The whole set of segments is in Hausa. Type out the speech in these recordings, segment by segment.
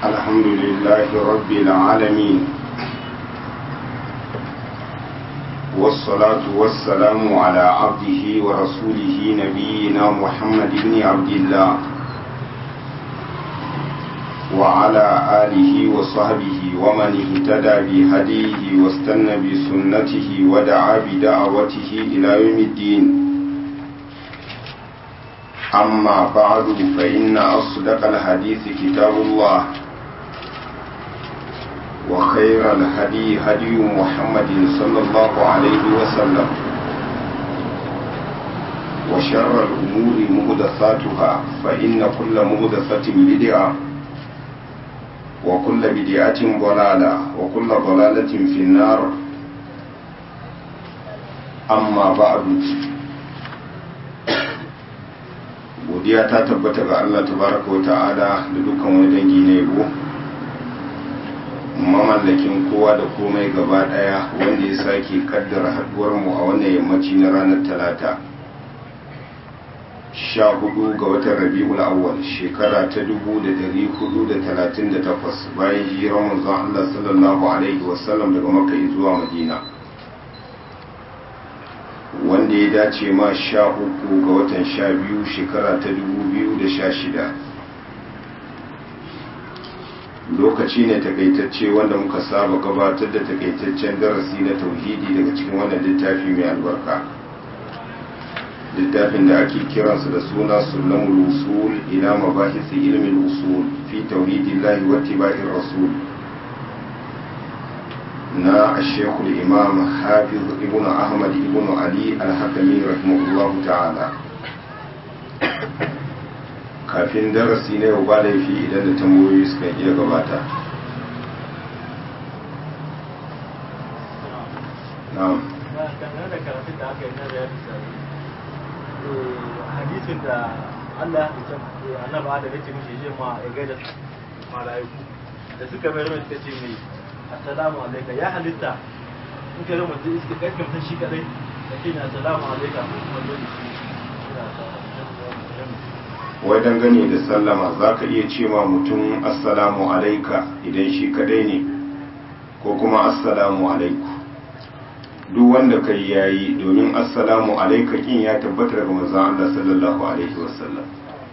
الحمد لله رب العالمين والصلاة والسلام على عبده ورسوله نبينا محمد بن عبد الله وعلى آله وصحبه ومن اهتدى بهديه واستنى بسنته ودعا بدعوته إلى يوم الدين. أما بعد فإن أصدق الحديث كتاب الله وخير الهدي هدي محمد صلى الله عليه وسلم وشر الأمور محدثاتها فإن كل محدثة بدعة وكل بدعة ضلالة وكل ضلالة في النار. أما بعد godiya ta tabbata ga Allah tabaraka wa ta'ala da dukkan wani dangi na yabo, mamallakin kowa da komai gaba daya, wanda ya sake kaddara haduwar mu a wannan yammaci na ranar talata 14 ga watan Rabiul Awwal shekara ta 1438 bayan hijirar manzon Allah sallallahu alaihi wasallam daga Makka zuwa Madina, wanda ya dace ma 13 ga watan 12 shekara ta 2016. lokaci ne takaitacce wanda muka saba gabatar da takaitaccen darasi na tauhidi daga cikin wannan littafi mai albarka, littafin da ake kiransa da suna sulamul usul ila mabahisi ilmin usul fi tauhidillahi wa ittiba'ir rasul na ashekul imam hafiz ibn ahmad ibn ali al-hakami rahimahullahu ta'ala. kafin darasi na yau ba laifi idan da tambayoyi suka iya gabata. na'am, dangane da karatun da aka yi na riyadu sari, hadisin da Allah ya ce annabi Adam ya ce mishi je ma ya gaida malaiku da suka bayar mai suka ce mai assalamu alayka, ya halitta in ka zama iska kai kan shi kadai da ke na assalamu alayka wanda shi wai dangane da sallama za ka iya ce ma mutum assalamu alaika idan shi kadai ne, ko kuma assalamu alaiku, duk wanda kai yayi, domin assalamu alaika kin ya tabbata daga manzon Allah sallallahu alaihi wasallam.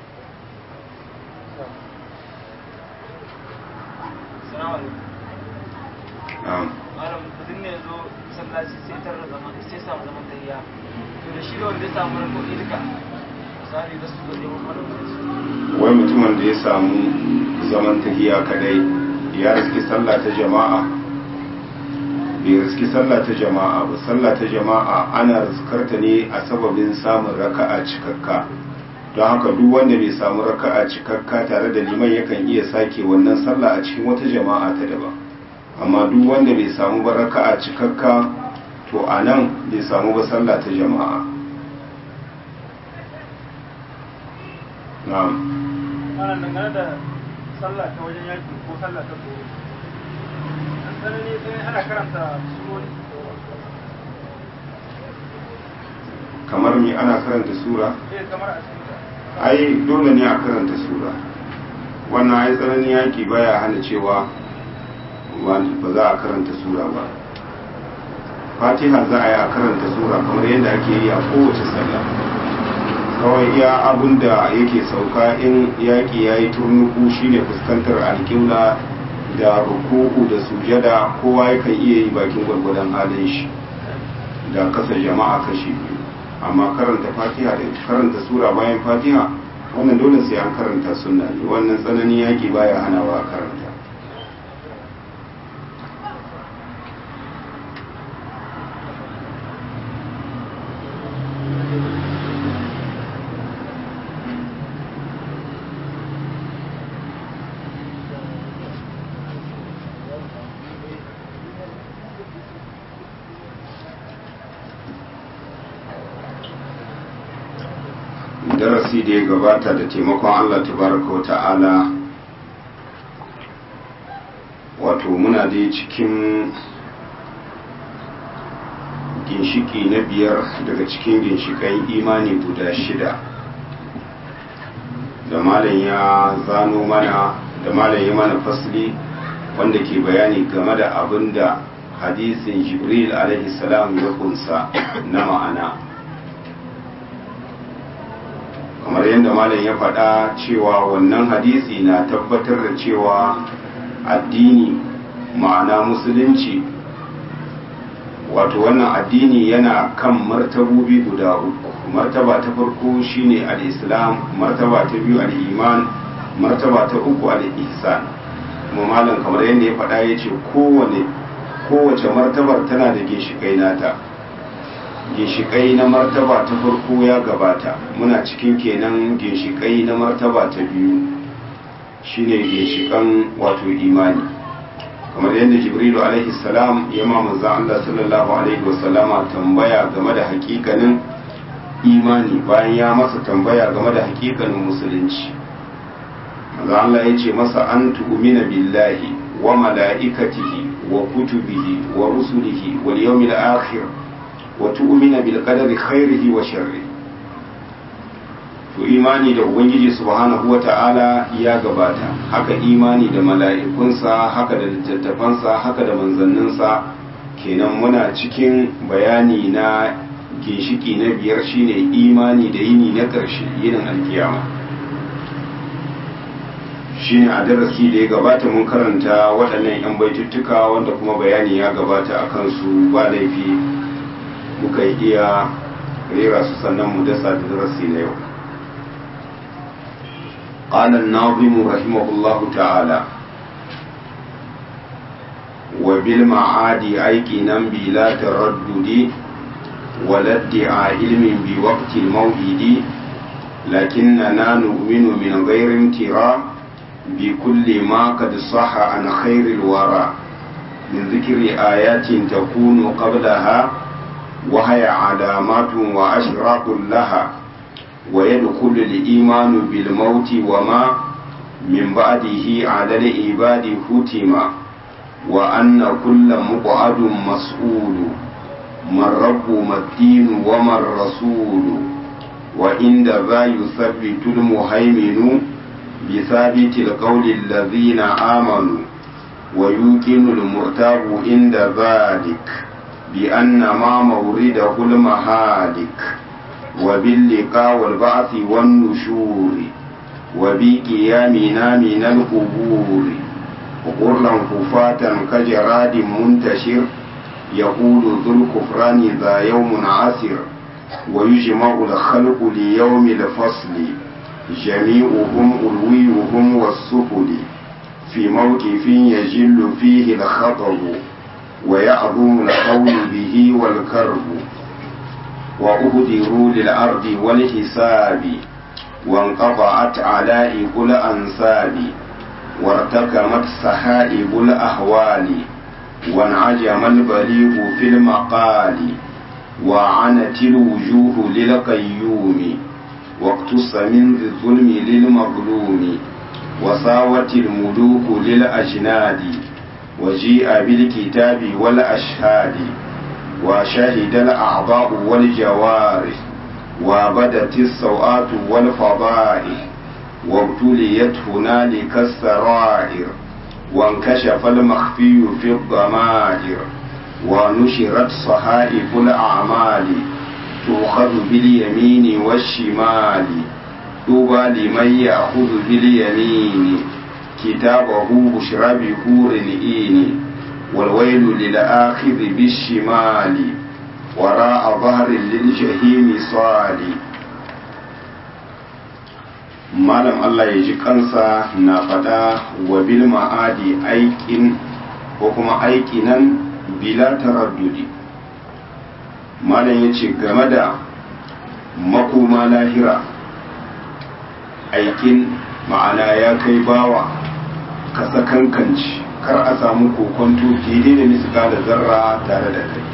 malam mutum ne zo sallaci sai tarar zaman sai samu zaman tayya to da shi da wanda ya samu rako duka misali da su gode mu wai mutumin da ya samu zaman tahiya kadai ya riski sallah ta jama'a, bai riski sallah ta jama'a ba. sallah ta jama'a ana riskarta ne a sababin samun raka'a cikakka, don haka duk wanda bai samu raka'a cikakka tare da liman yakan iya sake wannan sallah a cikin wata jama'a ta daban. amma duk wanda bai samu ba raka'a cikakka, to a nan bai samu ba sallah ta jama'a. na'am, ana dangane da sallah ta wajen yaki ko sallah ta tsoro, an tsanani sai ana karanta surori kamar mi ana karanta sura? kamar a cikin ai dole ne a karanta sura. wannan ai tsananin yaki baya hana cewa ba za a karanta sura ba. fatiha za a yi a karanta sura kamar yadda ake yi a kowace sallah, kawai iya abun da yake sauka in yaƙi ya yi turnuku shine fuskantar alƙibla da ruku'u da sujada, kowa yakan iya yi bakin gwargwadon halin shi da kasa jama'a kashi biyu. amma karanta fatiha da karanta sura bayan fatiha, wannan dole sai an karanta sunna ne. wannan tsananin yaƙi baya hanawa karanta. darasi da ya gabata da taimakon Allah tabaraka wa ta'ala, wato muna dai cikin ginshiki na 5 daga cikin ginshikan imani guda 6 da malam ya zano mana da malam ya mana fasli wanda ke bayani game da abin da hadisin Jibril alaihi salam ya kunsa na ma'ana, kamar yadda malam ya faɗa cewa wannan hadisi na tabbatar da cewa addini ma'ana musulunci, wato wannan addini yana kan martabobi guda uku. Martaba ta farko shine al-islam, martaba ta biyu al-iman, martaba ta uku al-ihsan. kuma malam kamar yadda ya faɗa ya ce kowace martabar tana da ginshiƙai nata. Ginshiƙai na martaba ta farko ya gabata, muna cikin kenan ginshiƙai na martaba ta biyu shine ginshiƙan wato imani, kamar yadda Jibrilu alaihi salam ya ma manzon Allah sallallahu alaihi wasallama tambaya game da hakikanin imani bayan ya masa tambaya game da hakikanin musulunci. manzon Allah ya ce masa an tu'mina billahi wa mala'ikatihi wa kutubihi wa rusulihi wal yawmil akhir wa tu'mina bil qadari khairihi wa sharrihi. to imani da ubangiji subhanahu wata'ala ya gabata, haka imani da mala'ikunsa, haka da littattafansa, haka da manzanninsa. kenan muna cikin bayani na ginshiki na biyar shine imani da yini na ƙarshe, yinin alkiyama. shine a darasi da ya gabata mun karanta waɗannan 'yan baituttuka wanda kuma bayani ya gabata a kansu, ba laifi muka iya rera su sannan mu dasa da darasi na yau. قال الناظم رحمه الله تعالى وبالمعاد أيقنا بلا تردد ولا ادعاء علم بوقت الموعد لكننا نؤمن من غير امتراء بكل ما قد صح عن خير الورى من ذكر آيات تكون قبلها وهي علامات وأشراط لها ويدخل الإيمان بالموت وما من بعده على العباد ختما وأن كل مقعد مسؤول ما الرب ما الدين وما الرسول وعند ذا يثبت المهيمن بثابت القول الذين آمنوا ويوقن المرتاب عند ذلك بأن ما مورده المهالك وباللقاء والبعث والنشور وبقيامنا من القبور وقرا خفاة كجراد منتشر يقول ذو الكفران ذا يوم عسر ويجمع الخلق ليوم الفصل جميعهم ألويهم والسفل في موقف يجل فيه الخطب ويعظم القول به والكرب وأهدروا للأرض والحساب وانقطعت علائق الأنساب وارتكمت سحائب الأهوال وانعجم البليغ في المقال وعنت الوجوه للقيوم واقتص من ذي الظلم للمظلوم وساوت الملوك للأجناد وجيء بالكتاب والأشهاد وشهد الأعضاء والجوارح وبدت السوءات والفضائح وابتليت هنالك السرائر وانكشف المخفي في الضمائر ونشرت صحائف الأعمال تؤخذ باليمين والشمال طوبى لمن يأخذ باليمين كتابه بشرى بحور الإين والويل للآخذ بالشمال وراء ظهر للجحيم صالي. malam Allah ya ji kansa na faɗa wa bil ma'adi aikin ko kuma aikinan bila taraddudi. malam ya ce game da makoma lahira, aikin ma'ana ya kai bawa ka sakankanci kar a samu kokonto daidai da misika da zarra tare da kai.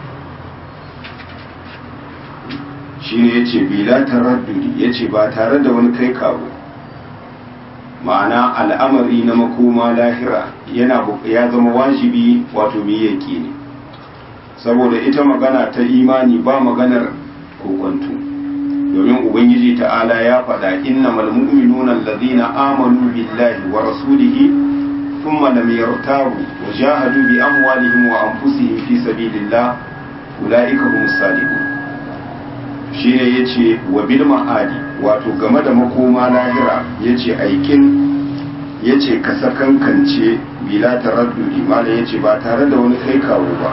shi ne ya ce bila taraddudi, ya ce ba tare da wani kai kawo. ma'ana al'amari na makoma lahira ya zama wajibi wato miyaki ne, saboda ita magana ta imani ba maganar kokonto. domin ubangiji ta'ala ya faɗa innamal mu'minuna allazina amanu billahi wa rasulihi thumma lam yartabu wa jahadu bi amwalihim wa anfusihim fi sabilillah ulaika humus sadiqun. Shine yace wa bil ma'adi, wato game da makoma lahira yace yace ka sakankance bila taraddudi, mala yace ba tare da wani kai kawo ba.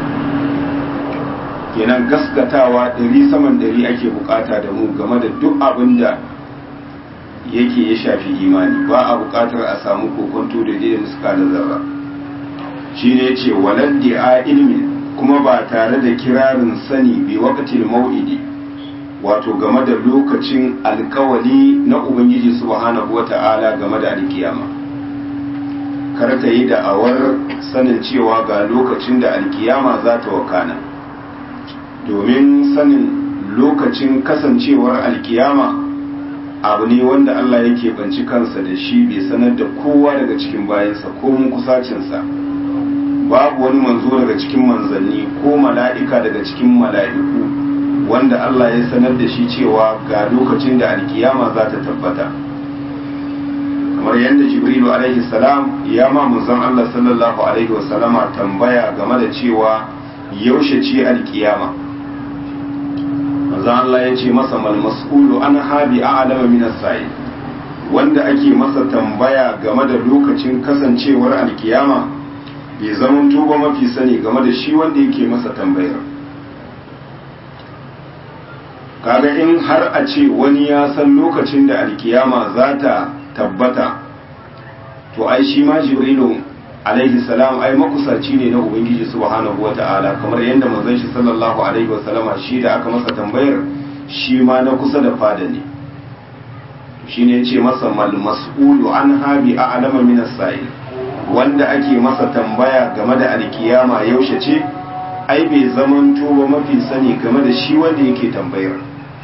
Kenan gaskatawa 100 saman 100 ake bukata da mu game da duk abin da yake ya shafi imani, ba a bukatar a samu kokonto da dai suka da zarra. Shine yace waladdi a ilmi, kuma ba tare da kirarin sani bi waqtil mau'idi, wato game da lokacin alkawali na ubangiji subhanahu wata'ala game da alkiyama. Kar ka yi da'awar sanin cewa ga lokacin da alkiyama za ta wakana, domin sanin lokacin kasancewar alkiyama abu ne wanda Allah yake banci kansa da shi, bai sanar da kowa daga cikin bayansa ko mun kusacinsa. Babu wani manzo daga cikin manzanni ko mala'ika daga cikin mala'iku wanda Allah ya sanar da shi cewa ga lokacin da alkiyama za ta tabbata. Kamar yadda Jibrilu alaihi salam ya ma manzon Allah sallallahu alaihi wasallama tambaya game da cewa yaushe ce alkiyama. Manzon Allah ya ce masa mal mas'ulu an habi a'lama min as-sa'il, wanda ake masa tambaya game da lokacin kasancewar alkiyama bai zama tuba mafi sani game da shi wanda yake masa tambayar. Kaga in har a ce wani ya san lokacin da alkiyama za ta tabbata, to ai shi ma Jibrilu alaihi salam ai makusaci ne na ubangiji subhanahu wata'ala, kamar yadda manzon shi sallallahu alaihi wasallama shi da aka masa tambayar shi ma na kusa da fada ne. Shine yace masa mal mas'ulu an habi a'lama min as-sa'il, wanda ake masa tambaya game da alkiyama yaushe ce, ai bai zamanto ba mafi sani game da shi wanda yake tambayar.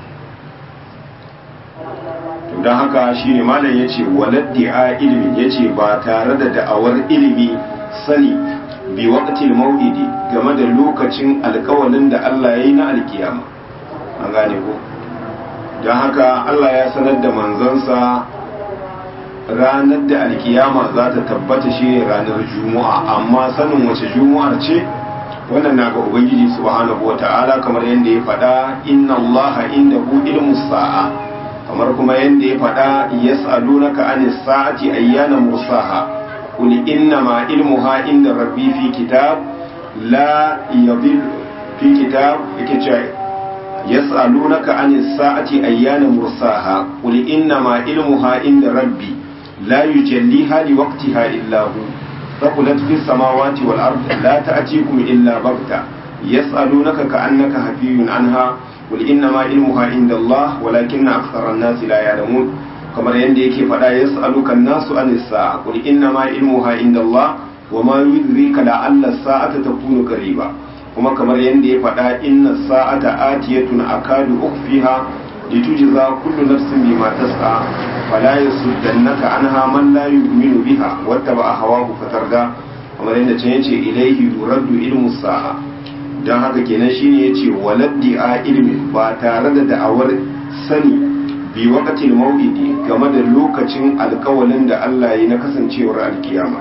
Don haka shi ne malam ya ce waladdi a ilimin, ya ce ba tare da da'awar ilimi sani bi waqtil mau'idi game da lokacin alkawalin da Allah ya yi na alkiyama. An gane ko? Don haka Allah ya sanar da manzansa ranar da alkiyama za ta tabbata shi ne ranar Juma'a, amma sanin wace Juma'ar ce wannan na ga Ubangiji subhanahu wa ta'ala, kamar yadda ya faɗa inna Allaha indahu ilmus sa'a, kamar kuma yadda ya faɗa yas'alunaka anis sa'ati ayyana mursaha qul inna ma ilmuha inda rabbi fi kitab la yadhil fi kitab, yake cewa yas'alunaka anis sa'ati ayyana mursaha qul inna ma ilmuha inda rabbi la yujalliha liwaqtiha illa hu thaqulat fis samawati wal ardi la ta'tikum illa baghta yas'alunaka ka'annaka hafiyun anha قل إنما علمها عند الله ولكن أكثر الناس لا يعلمون كما يندي فلا يسألك الناس عن الساعة قل إنما علمها عند الله وما يدريك لعل الساعة تكون قريبا كما يندي فلا إن الساعة آتية أكاد أخفيها لتجزى كل نفس بما تسعى فلا يصدنك عنها من لا يؤمن بها واتبع هواه فتردى كما يندي إليه يرد علم الساعة. Don haka kenan shine yace waladdi a ilmi, ba tare da da'awar sani bi waqtil mau'idi game da lokacin alkawalin da Allah ya yi na kasancewar alkiyama.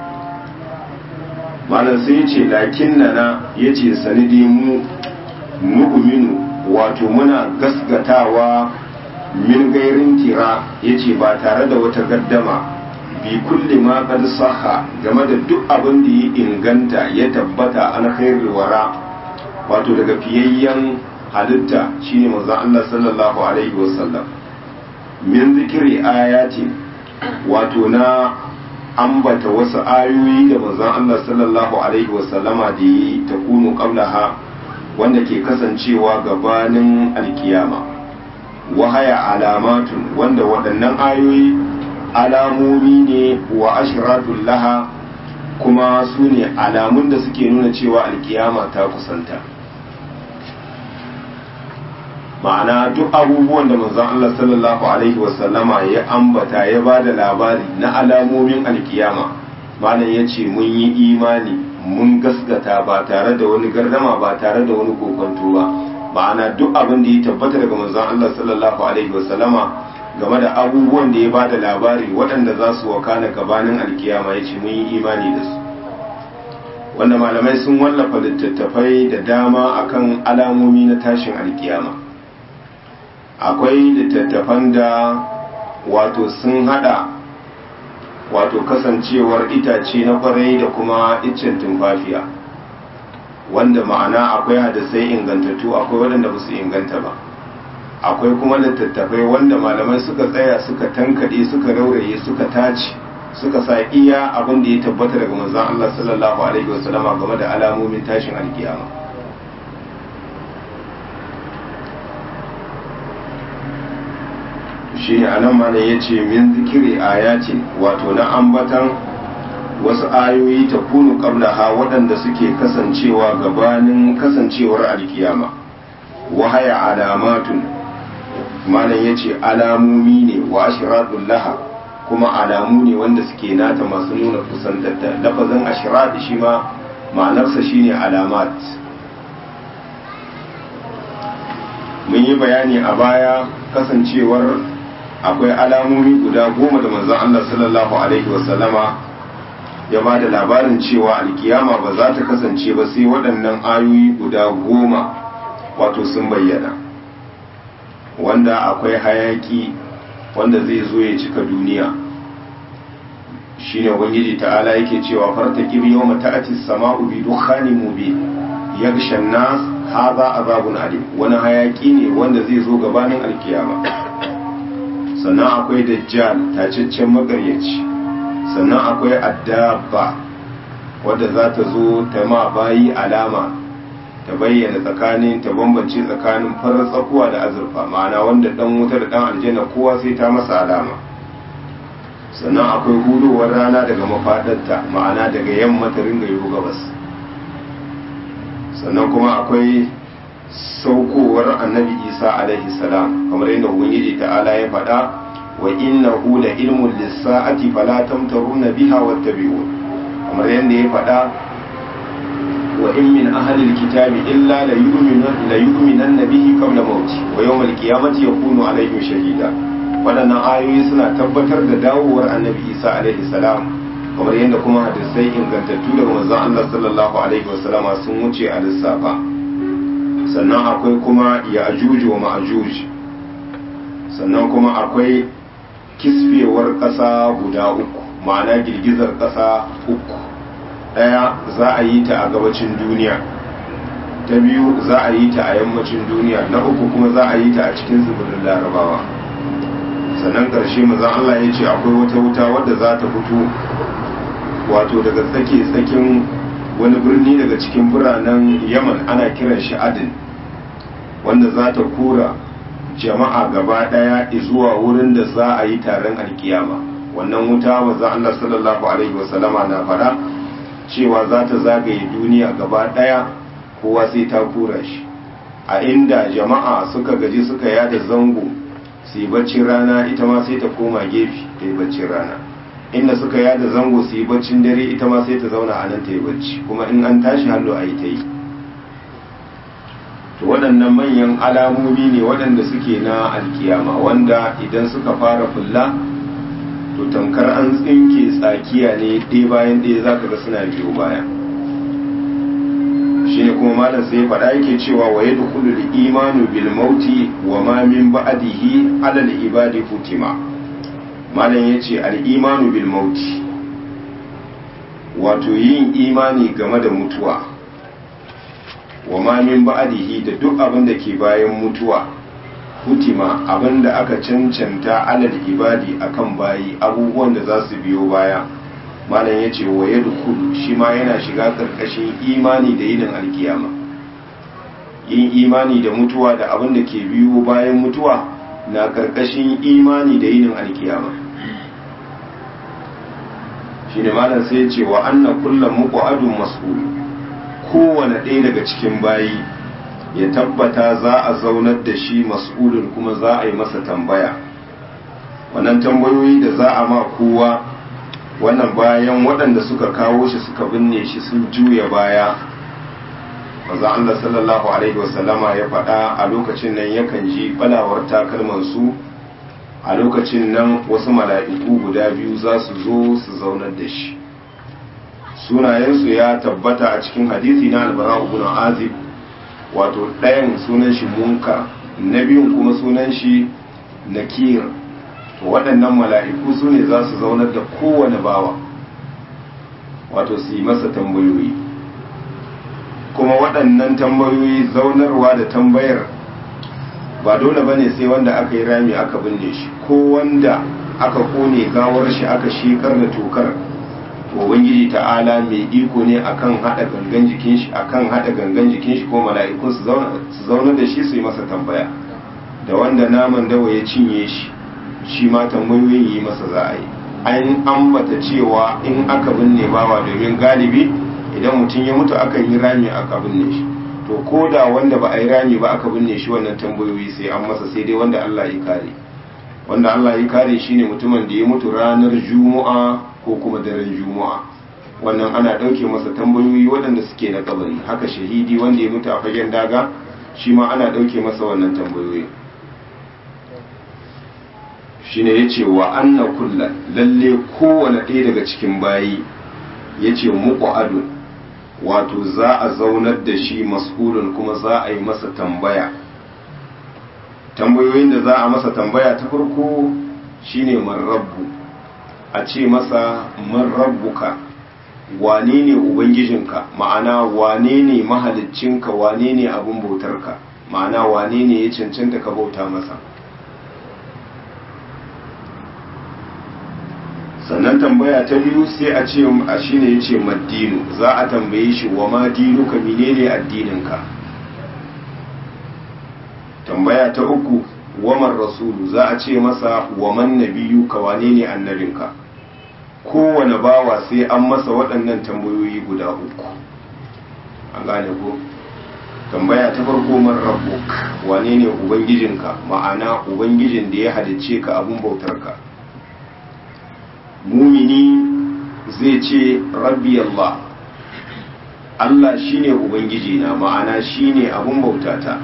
Malam sai yace lakinnana yace sanidi mu mu'minu, wato muna gasgatawa min gairin tira, yace ba tare da wata gaddama bi kulli ma qad sahha game da duk abin da ya inganta ya tabbata an khairul wara, wato daga fiyayyen halitta shine manzon Allah sallallahu alaihi wasallam, min zikri ayatin, wato na ambata wasu ayoyi da manzon Allah sallallahu alaihi wasallama da yi ta kunu qablaha, wanda ke kasancewa gabanin alkiyama, wahaya alamatun, wanda waɗannan ayoyi alamomi ne wa ashratul laha, kuma su ne alamun da suke nuna cewa alkiyama ta kusanta. Ma'ana duk abubuwan da manzon Allah sallallahu alaihi wasallama ya ambata ya ba da labari na alamomin alkiyama, malam ya ce mun yi imani mun gaskata ba tare da wani gardama ba tare da wani kokonto ba, ma'ana duk abin da ya tabbata daga manzon Allah sallallahu alaihi wasallama game da abubuwan da ya bada labari waɗanda za su wakana gabanin alkiyama yace mun yi imani da su. wanda malamai sun wallafa littattafai da dama akan alamomi na tashin alkiyama. Akwai littattafan da wato sun hada wato kasancewar itace na kwarai da kuma iccen tumfafiya, wanda ma'ana akwai hadisai ingantattu akwai waɗanda ba su inganta ba. Akwai kuma littattafai wanda malamai suka tsaya suka tankade suka rauraye suka tace suka sa iya abin da ya tabbata daga manzon Allah sallallahu alaihi wasallama game da alamomin tashin alkiyama. Shi ne anan ma ya ce min zikiri ayatin, wato na ambatan wasu ayoyi ta kunu qablaha waɗanda suke kasancewa gabanin kasancewar alkiyama. Wahaya alamatun, malam ya ce alamomi ne wa ashiratul laha, kuma alamu ne wanda suke nata masu nuna kusantarta. Lafazin ashirat shi ma ma'anarsa shine alamat. Mun yi bayani a baya kasancewar akwai alamomi guda 10 da manzon Allah sallallahu alaihi wasallama ya ba da labarin cewa alkiyama ba za ta kasance ba sai waɗannan ayoyi guda 10 wato sun bayyana, wanda akwai hayaki wanda zai zo ya cika duniya. Shine ubangiji ta'ala yake cewa fartaqib yawma ta'ati as-sama'u bi dukhanin mubin yaghsha an-nas hadha azabun alim. Wani hayaki ne wanda zai zo gabanin alkiyama. Sannan akwai dajjal, tacaccen magaryaci. Sannan akwai addabba wadda za ta zo ta ma bayi alama, ta bayyana tsakanin, ta bambance tsakanin farar tsakuwa da azurfa, ma'ana wanda dan wuta da dan aljanna kowa sai ta masa alama. Sannan akwai hudowar rana daga mafadarta, ma'ana daga yamma ta ringa yiwu gabas. Sannan kuma akwai saukowar annabi Isa alaihi salam, kamar yadda ubangiji ta'ala ya faɗa wa innahu la ilmun lis-sa'ati fala tamtaruna biha wattabi'un, kamar yadda ya faɗa wa in min ahli al-kitabi illa la yu'minanna bihi qabla mawti wa yawm al-qiyamati yakunu alaihim shahida. Waɗannan ayoyi suna tabbatar da dawowar annabi Isa alaihi salam, kamar yadda kuma hadisai ingantattu daga manzon Allah sallallahu alaihi wasallama sun wuce a lissafa. Sannan akwai kuma ya'juj wa ma'juj. Sannan kuma akwai kisfewar ƙasa guda 3, ma'ana girgizar ƙasa 3. Ɗaya za a yi ta a gabacin duniya, ta biyu za a yi ta a yammacin duniya, na uku kuma za a yi ta a cikin tsibirin larabawa. Sannan ƙarshe manzon Allah ya ce akwai wata wuta wadda za ta fito wato daga tsakin wani birni daga cikin biranen Yaman, ana kiran shi Adin, wanda za ta kura jama'a gaba daya zuwa wurin da za a yi taron alkiyama. Wannan wuta manzon Allah sallallahu alaihi wasallama na fada cewa za ta zagaye duniya gaba daya, kowa sai ta kura shi. A inda jama'a suka gaji suka yada zango su yi baccin rana, ita ma sai ta koma gefe ta yi baccin rana. Inda suka yada zango su yi baccin dare, ita ma sai ta zauna a nan ta yi bacci, kuma in an tashi hallo a yi ta yi. To waɗannan manyan alamomi ne waɗanda suke na alkiyama, wanda idan suka fara fulla to tamkar an tsinke tsakiya ne ɗaya bayan ɗaya za ka ga suna biyo baya. Shi ne kuma malam sai faɗa yake cewa wa ya dukulu da imanu bil mauti wa ma min ba'dihi alal ibadi hutima. Malam ya ce al'imanu bil mauti, wato yin imani game da mutuwa, wa ma min ba'dihi da duk abin da ke bayan mutuwa, hutima abin da aka cancanta alal ibadi akan bayi, abubuwan da za su biyo baya. Malam ya ce wa ya dukulu shi ma yana shiga ƙarƙashin imani da yinin alkiyama. Yin imani da mutuwa da abin da ke biyo bayan mutuwa na ƙarƙashin imani da yinin alkiyama. Shi ne malam sai ya ce wa anna kullum muqadun mas'ul, kowane ɗaya daga cikin bayi ya tabbata za a zaunar da shi mas'ulun, kuma za a yi masa tambaya. Wannan tambayoyi da za a ma kowa, wannan bayan waɗanda suka kawo shi suka binne shi sun juya baya, manzo Allah sallallahu alaihi wasallama ya faɗa a lokacin nan yakan ji balawar takalman su, a lokacin nan wasu mala'iku guda biyu za su zo su zaunar da shi. Sunayensu ya tabbata a cikin hadisi na Al-Bara ibn Azib, wato ɗayan sunan shi Munkar, na biyun kuma sunan shi Nakir. Waɗannan mala'iku su ne za su zaunar da kowane bawa, wato su yi masa tambayoyi, kuma waɗannan tambayoyi zaunarwa da tambayar ba dole bane sai wanda aka yi rami aka binne shi ko wanda aka kone gawar shi aka shekar da tokar. Ubangiji ta'ala mai iko ne akan hada gangan jikin shi ko mala'ikun su zauna da shi su yi masa tambaya, da wanda naman dawa ya cinye shi ma tambayoyin yi masa za a yi. An ambata cewa in aka binne bawa, domin galibi idan mutum ya mutu akan yi rami aka binne shi, to ko da wanda ba a yi rami ba aka binne shi, wannan tambayoyi sai an masa, sai dai wanda Allah ya kare. Wanda Allah ya kare shine mutumin da ya mutu ranar Juma'a ko kuma daren Juma'a, wannan ana ɗauke masa tambayoyi waɗanda suke na kabari. Haka shahidi wanda ya mutu a fagen daga, shi ma ana ɗauke masa wannan tambayoyi. Shine yace wa anna kullan, lalle kowane ɗaya daga cikin bayi, yace muqadun, wato za a zaunar da shi mas'ulun, kuma za a yi masa tambaya. Tambayoyin da za a masa tambaya ta farko shine man rabbu, a ce masa man rabbuka, wane ne ubangijinka, ma'ana wane ne mahaliccinka, wane ne abin bautarka, ma'ana wane ne ya cancanta ka bauta masa. Sannan tambaya ta biyu sai a ce a shine yace maddinu, za a tambaye shi wa ma dinuka, menene addininka. Tambaya ta uku waman rasulu, za a ce masa waman nabiyuka, wane ne annabinka. Kowane bawa sai an masa waɗannan tambayoyi guda uku, an gane ko. Tambaya ta farko man rabbuk, wane ne ubangijinka, ma'ana ubangijin da ya halicce ka, abun bautarka. Mumini zai ce rabbi Allah, Allah shine ubangijina, ma'ana shine abun bautata.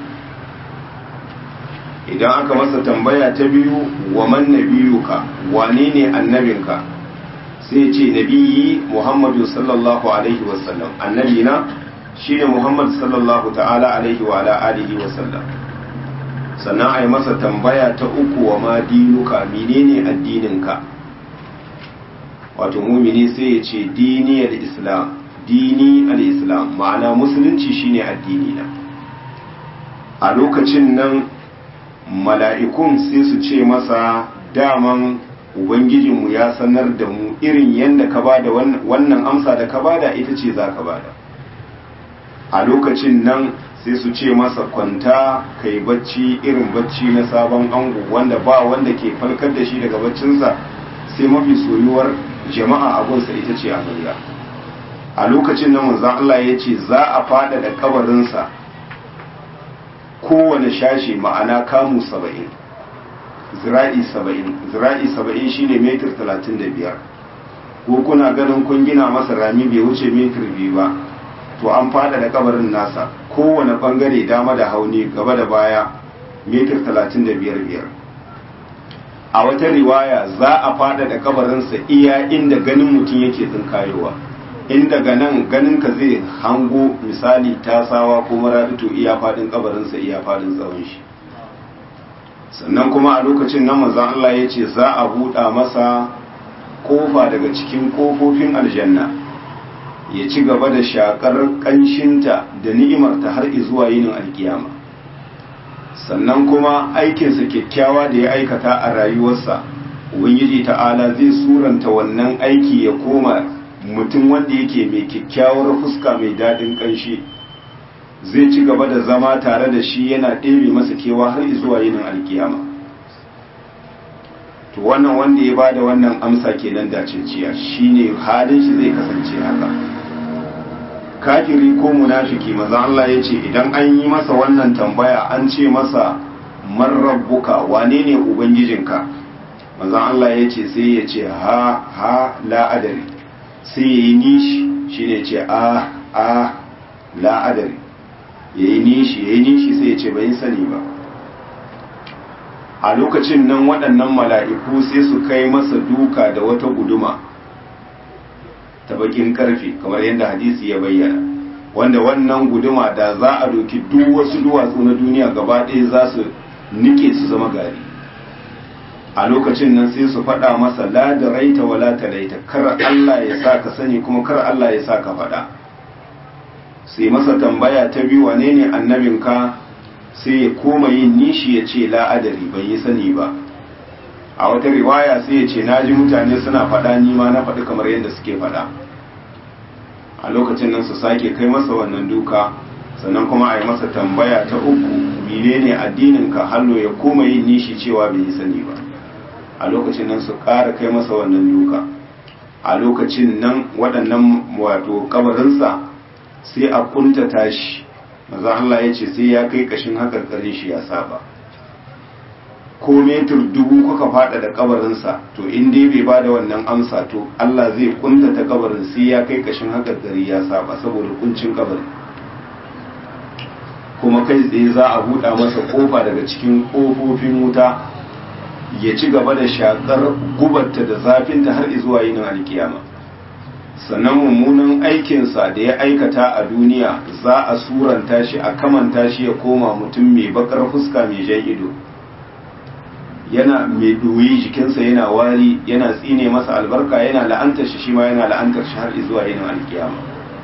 Idan aka masa tambaya ta biyu wa man nabiyuka, wane ne annabinka, sai ce nabiyi Muhammadu sallallahu alaihi wasallam, annabina shine Muhammad sallallahu ta'ala alaihi wa ala alihi wasallam. Sannan a yi masa tambaya ta uku wa ma dinuka, menene addininka. Wato mumini sai ya ce dini al-islam, dini al-islam, ma'ana musulunci shine addini na. A lokacin nan mala'ikun sai su ce masa daman ubangijinmu ya sanar da mu irin yadda ka bada wannan amsa da ka bada ita ce za ka bada. A lokacin nan sai su ce masa kwanta kai bacci irin bacci na sabon ango, wanda ba wanda ke falkar da shi daga baccinsa sai mafi soyuwar jama'a abunsa ita ce amarya. A lokacin nan manzon Allah ya ce za a fada da kabarinsa kowane shashi, ma'ana kamu 70, zira'i 70, zira'i 70 shine metir 35. Ko kuna ganin kun gina masa rami bai wuce metir 2 ba, to an fada da kabarin nasa kowane bangare dama da hauni, gaba da baya metir 35. A wata riwaya za a fada da kabarinsa iya inda ganin mutum yake tsinkayowa, in daga nan ganinka zai hango misali tasawa ko marabito, iya fadin kabarinsa iya fadin tsawon shi. Sannan kuma a lokacin nan manzon Allah ya ce za a buɗa masa kofa daga cikin kofofin aljanna, ya ci gaba da shakar ƙanshinta da ni'imarta har zuwa yinin alkiyama. Sannan kuma aikinsa kyakkyawa da ya aikata a rayuwarsa, ubangiji ta'ala zai suranta wannan aiki ya koma mutum wanda yake mai kyakkyawar fuska mai daɗin ƙanshi, zai ci gaba da zama tare da shi yana ɗebe masa kewa har zuwa yinin alkiyama. To wannan wanda ya bada wannan amsa kenan dacinciya, shine halin shi zai kasance haka. Kafiri ko munafiki, manzon Allah ya ce idan an yi masa wannan tambaya an ce masa man rabbuka, wane ne ubangijinka, manzon Allah ya ce sai ya ce ha la adari, sai ya yi nishi shine ce la adari, yayi nishi sai ya ce bai sani ba. A lokacin nan waɗannan mala'iku sai su kai masa duka da wata guduma ta bakin karfe kamar yadda hadisi ya bayyana, wanda wannan guduma da za a doki duk wasu duwatsu na duniya gaba ɗaya za su nike su zama gari. A lokacin nan sai su faɗa masa la da raita wa la talaita, kar Allah ya sa ka sani kuma kar Allah ya sa ka faɗa. Sai masa tambaya ta biyu, wane ne annabinka? Sai ya koma yin nishi ya ce la'adari, bai yi sani ba. A wata riwaya sai ya ce naji mutane suna faɗa, ni ma na faɗi kamar yadda suke faɗa. A lokacin nan su sake kai masa wannan duka, sannan kuma a yi masa tambaya ta uku, menene addininka? Hallo ya koma yin nishi cewa bai yi sani ba. A lokacin nan su ƙara kai masa wannan duka. A lokacin nan waɗannan wato kabarinsa sai a kuntata shi, maza Allah ya ce sai ya kai kashin hakarkarin shi ya saba. Ko metur 1000 kuka fada da kabarinsa, to in dai bai bada wannan amsa, to Allah zai kuntata kabarin sai ya kai kashin hakarkari ya saba saboda kuncin kabarin. Kuma kai tsaye za a buɗa masa kofa daga cikin kofofin wuta, ya ci gaba da shakar gubarta da zafinta har zuwa yinin alkiyama. Sannan mummunan aikinsa da ya aikata a duniya za a suranta shi, a kamanta shi ya koma mutum mai bakar fuska mai jan ido, yana mai ɗoyi, jikinsa yana wari, yana tsine masa albarka, yana la'antar shi ma yana la'antar shi har zuwa yinin alkiyama.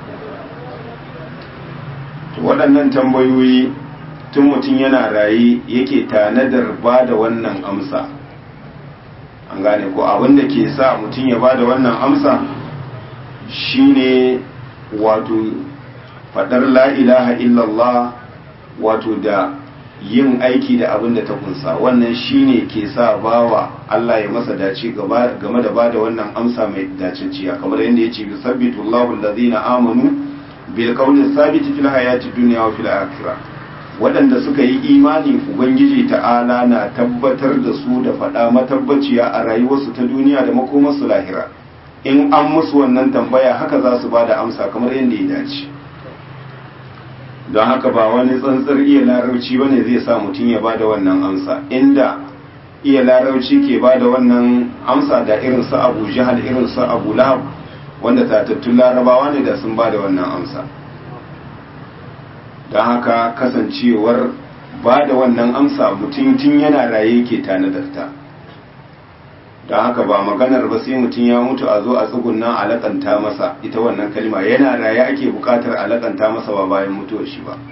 Waɗannan tambayoyi tun mutum yana raye yake tanadar ba da wannan amsa. An gane ko abin da ke sa mutum ya ba da wannan amsa shine wato faɗar la ilaha illallah, wato da yin aiki da abin da ta kunsa. Wannan shine ke sa bawa Allah ya masa dace game da ba da wannan amsa mai daciciya, kamar yadda ya ce yusabbitu Allahu allazina amanu bil qawli sabiti fil hayati dunya wa fil akhirah. Waɗanda suka yi imani Ubangiji ta'ala na tabbatar da su da faɗa matabbaciya a rayuwarsu ta duniya da makomarsu lahira. In an musu wannan tambaya haka za su ba da amsa kamar yadda ya dace. Don haka ba wani tsantsar iya larabci bane zai sa mutum ya ba da wannan amsa. Inda iya larabci ke ba da wannan amsa da irin su Abu Jahal, irin su Abu Lahab, wanda tatattun larabawa ne da sun ba da wannan amsa. Don haka kasancewar ba da wannan amsa mutum tun yana raye ke tanadarta. Don haka ba maganar ba sai mutum ya mutu a zo a tsugunna a lakanta masa ita wannan kalma, yana raye ake bukatar a lakanta masa ba bayan mutuwar shi ba.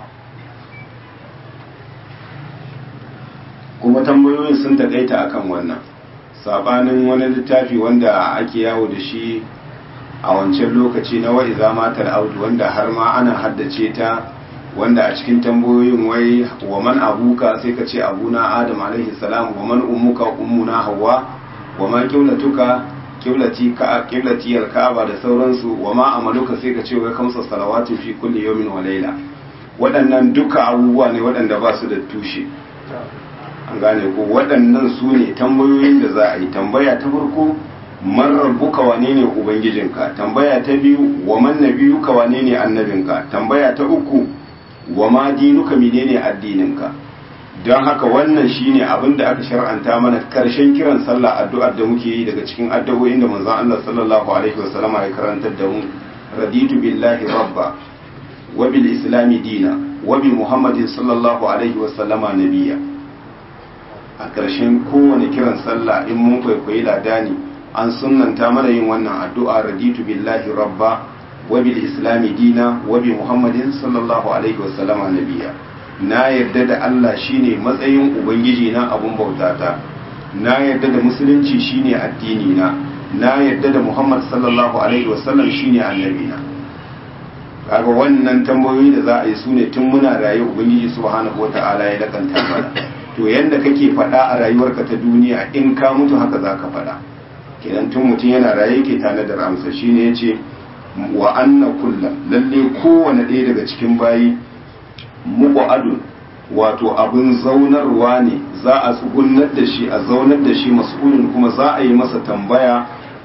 Kuma tambayoyin sun taƙaita akan wannan, sabanin wani littafi wanda ake yawo da shi a wancan lokaci na wa'iza matar audu, wanda har ma ana haddace ta, wanda a cikin tambayoyin wai wa man abuka sai ka ce abuna adam alaihi salam, wa man ummuka ummuna hawa, wa ma qiblatuka qiblatiyal ka'aba da sauransu, wa ma amaluka sai ka ce wai kamsa salawatu fi kulli yawmin wa layla. Waɗannan duka abubuwa ne waɗanda ba su da tushe. An gane ko waɗannan su ne tambayoyin da za a yi. Tambaya ta farko, man rabbuka, wane ne ubangijinka? Tambaya ta biyu, wa man nabiyuka, wane ne annabinka? Tambaya ta uku, wa ma dinuka, menene addininka? Don haka wannan shine abin da aka shar'anta mana karshen kiran sallah, addu'ar da muke yi daga cikin addu'o'in da manzon Allah sallallahu alaihi wasallama ya karantar da mu. Raditu billahi rabba wa bil islami dina wa bi muhammadin sallallahu alaihi wasallama nabiyya. A karshen kowane kiran sallah in mun kwaikwayi ladani an sunnanta mana yin wannan addu'a, raditu billahi rabba wa bil islami dina wa bi muhammadin sallallahu alaihi wasallama nabiyya. Na yarda da Allah shine matsayin ubangiji na, abun bautata. Na yarda da musulunci shine addini na yarda da Muhammad sallallahu alaihi wasallam shine annabi na. Kaga wannan tambayoyi da za a yi sune tun muna raye ubangiji subhanahu wataala ya lakanta mana. To yanda kake faɗa a rayuwarka ta duniya, in ka mutu haka zaka faɗa. Kenan tun mutum yana raye yake tanadar amsa. Shine yace wa anna kullam, lalle kowane ɗaya daga cikin bayi muqadun, wato abin zaunarwa ne, za a tsugunar da shi, a zaunar da shi, mas'ulun kuma za a yi masa tambaya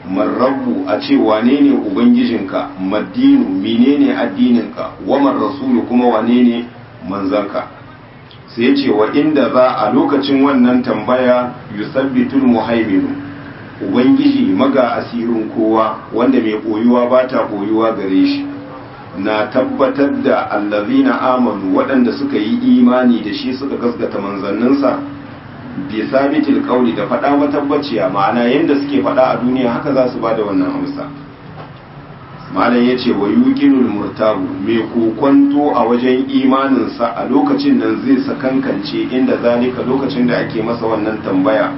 man rabbu a ce wane ne ubangijinka, maddinu menene addininka, wa man rasulu kuma wane ne manzanka. sai ce wa inda za a lokacin wannan tambaya yusabbitul muhaiminu, ubangiji maga asirin kowa wanda mai koyuwa ba ta koyuwa gare shi, na tabbatar da allazina amanu waɗanda suka yi imani da shi suka gaskata manzanninsa bi sabitil qawli da faɗa matabbaciya, ma'ana yanda suke faɗa a duniya haka za su bada wannan amsa. malam yace wa yuqinul murtabu, mai kokonto a wajen imaninsa a lokacin nan zai sakankance inda zalika lokacin da ake masa wannan tambaya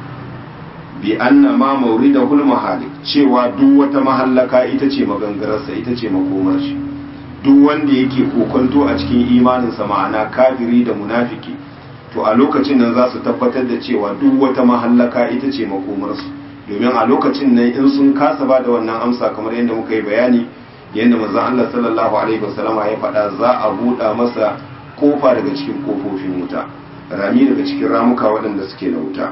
bi anna ma mawridahul mahalik, cewa duk wata mahallaka ita ce magangararsa, ita ce makomar shi. duk wanda yake kokonto a cikin imaninsa, ma'ana kafiri da munafiki, to a lokacin nan za su tabbatar da cewa duk wata mahallaka ita ce makomarsu, domin a lokacin nan in sun kasa ba da wannan amsa kamar yadda muka yi bayani, yadda manzon Allah sallallahu alaihi wasallama ya faɗa, za a buɗa masa kofa daga cikin kofofin wuta, rami daga cikin ramuka waɗanda suke na wuta.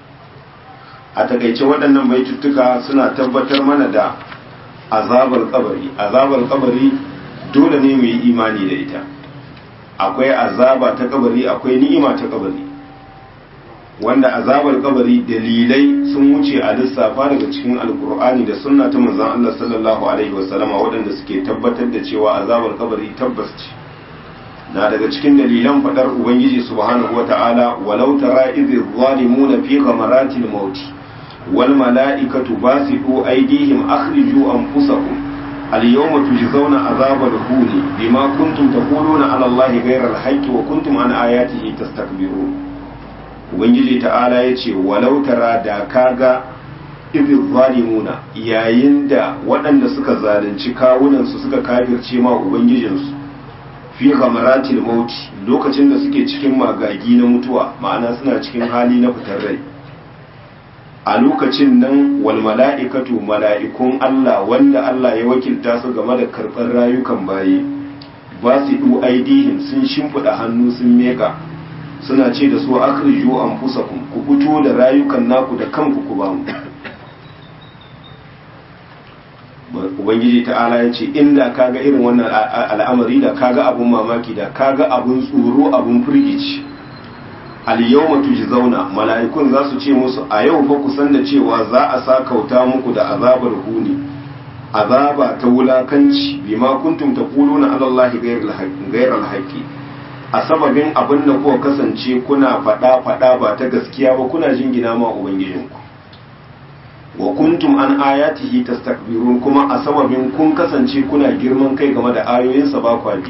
A takaice waɗannan baituttuka suna tabbatar mana da azabar kabari. Azabar kabari dole ne mu yi imani da ita. Akwai azaba ta kabari, akwai ni'ima ta kabari, wanda azabar kabari dalilai sun wuce a lissafa daga cikin alkur'ani da sunna ta manzon Allah sallallahu alaihi wasallama waɗanda suke tabbatar da cewa azabar kabari tabbas ce. na daga cikin dalilan fadar ubangiji subhanahu wata'ala, walau tara idh zalimuna fi ghamaratil maut wal mala'ikatu basitu aydihim akhriju anfusakum al-yawma tujzauna azabal huni bima kuntum taquluna ala allahi ghayra al-haqqi wa kuntum an ayatihi tastakbirun. ubangiji ta'ala yace walau tara da kaga idh zalimuna, yayin da waɗanda suka zalunci kawunan su suka kafirce ma ubangijinsu fi ghamaratil maut, lokacin da suke cikin magagi na mutuwa, ma'ana suna cikin hali na fitar rai. a lokacin nan wal mala'ikatu, mala'ikun Allah wanda Allah ya wakilta su game da karɓar rayukan bayi, ba su du aidihim, sun shimfiɗa hannu sun meka, suna ce da su akhriju anfusakum, ku fito da rayukan naku da kanku ku ba mu. ubangiji ta'ala ya ce inda kaga irin wannan al'amari, da kaga abun mamaki, da kaga abun tsoro, abun firgici. al-yawma tujzauna, mala'ikun za su ce musu a yau fa ku san da cewa za a sakauta muku da azabar huni, azaba ta wulakanci, bima kuntum taquluna ala allahi ghayral haqqi, a sababin abin da kuka kasance kuna fada ba ta gaskiya ba, kuna jingina ma ubangijinku. wa kuntum an ayatihi tastakbirun, kuma a sababin kun kasance kuna girman kai game da ayoyinsa ba kwali.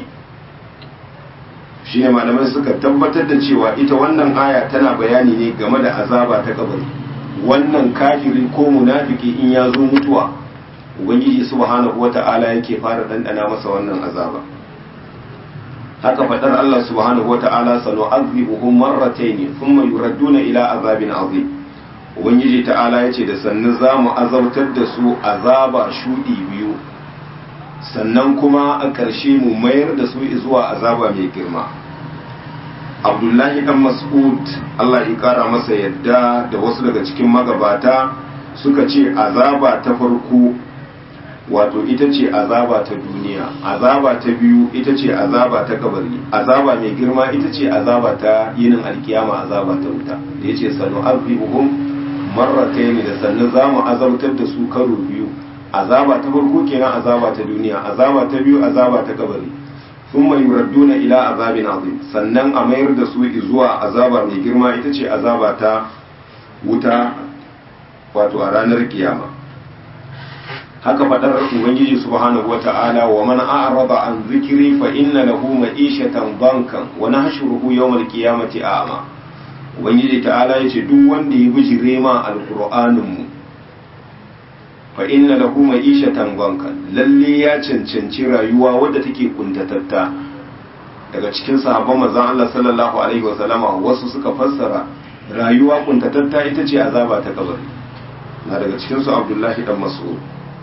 shine malamai suka tabbatar da cewa ita wannan aya tana bayani ne game da azaba ta kabari. wannan kafiri ko munafiki in ya zo mutuwa, ubangiji subhanahu wata'ala yake fara dandana masa wannan azaba. haka fadar Allah subhanahu wata'ala, sanu'adhibuhum marratayn thumma yuradduna ila azabin azim. ubangiji ta'ala yace da sannu za mu azabtar da su azaba shudi biyu, sannan kuma a ƙarshe mu mayar da su zuwa azaba mai girma. Abdullahi dan Mas'ud, Allah ya kara masa yadda, da wasu daga cikin magabata suka ce azaba ta farko wato ita ce azaba ta duniya, azaba ta biyu ita ce azaba ta kabari, azaba mai girma ita ce azaba ta yinin alkiyama, azaba ta wuta. da yace sanu'adhibuhum marratayn, da sannan zamu azabtar da su karo biyu, azaba ta farko kenan azaba ta duniya, azaba ta biyu azaba ta kabari, thumma yuradduna ila azabin azim, sannan a mayar da su zuwa azaba mai girma ita ce azaba ta wuta, wato a ranar kiyama. haka fadar ubangiji subhanahu wata'ala, wa man a'rada an zikri fa inna lahu ma'ishatan bankan wa nahshuruhu yawmal qiyamati a'ma. ubangiji ta'ala yace duk wanda ya bijire ma alqur'anin mu, fa inna lahu ma'ishatan bankan, lalle ya cancanci rayuwa wadda take kuntatatta. daga cikin sahabban manzon Allah sallallahu alaihi wasallama wasu suka fassara rayuwa kuntatatta ita ce azaba ta kabari. na daga cikin su Abdullahi dan Mas'ud.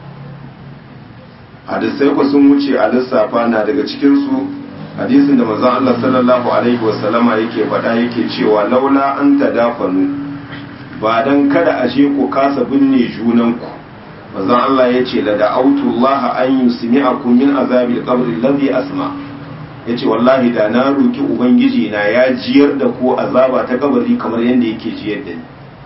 hadisai ku sun wuce a lissafa, na daga cikin su hadisin da manzon Allah sallallahu alaihi wasallama yake faɗa, yake cewa laula an tadafanu, ba dan kada a je ku kasa binne junanku manzon Allah ya ce la da'autu Allah an yusmi'akum min azabil qabri alladhi asma yace wallahi da na roki ubangiji na ya jiyar da ku azaba ta kabari kamar yadda yake jiyar da ni.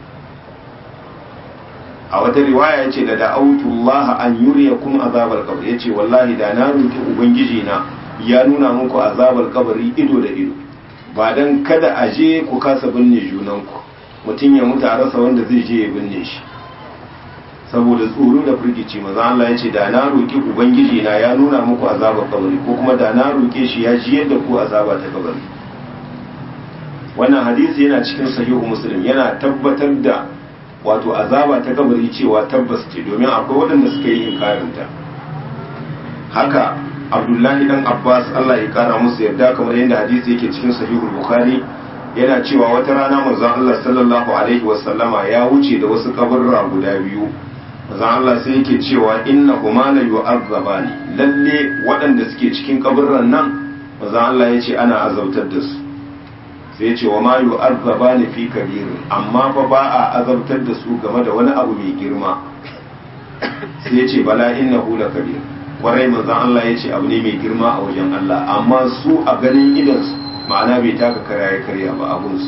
A wata riwaya yace la da'autu Allah an yuriyakum azabal qabri yace wallahi da na roki ubangiji na ya nuna muku azabal kabari ido da ido, ba dan kada a je ku kasa binne junanku, mutum ya mutu a rasa wanda zai je ya binne shi saboda tsoro da firgici. Maza Allah ya ce da na roƙi ubangiji na ya nuna muku azabar kabari, ko kuma da na roƙe shi ya ji yadda ku azaba ta kabari. Wannan hadisi yana cikin sahihu Muslim, yana tabbatar da wato azaba ta kabari cewa tabbas ce, domin akwai waɗanda suka yi inkarinta. Haka Abdullahi dan Abbas Allah ya kara musu yarda, kamar yadda hadisi yake cikin sahihul Bukhari, yana cewa wata rana manzon Allah sallallahu alaihi wasallama ya wuce da wasu kaburra guda biyu. Manzon Allah sai yake cewa innahuma la yu'azzabani, lalle waɗanda suke cikin kaburran nan manzon Allah ya ce ana azabtar da su. Sai ya ce wa ma yu'azzabani fi kabir, amma fa ba a azabtar da su game da wani abu mai girma. Sai ya ce bala innahu la kabir, kwarai manzon Allah ya ce abu ne mai girma a wajen Allah, amma su a ganin idansu ma'ana bai taka karya karya ba abunsu.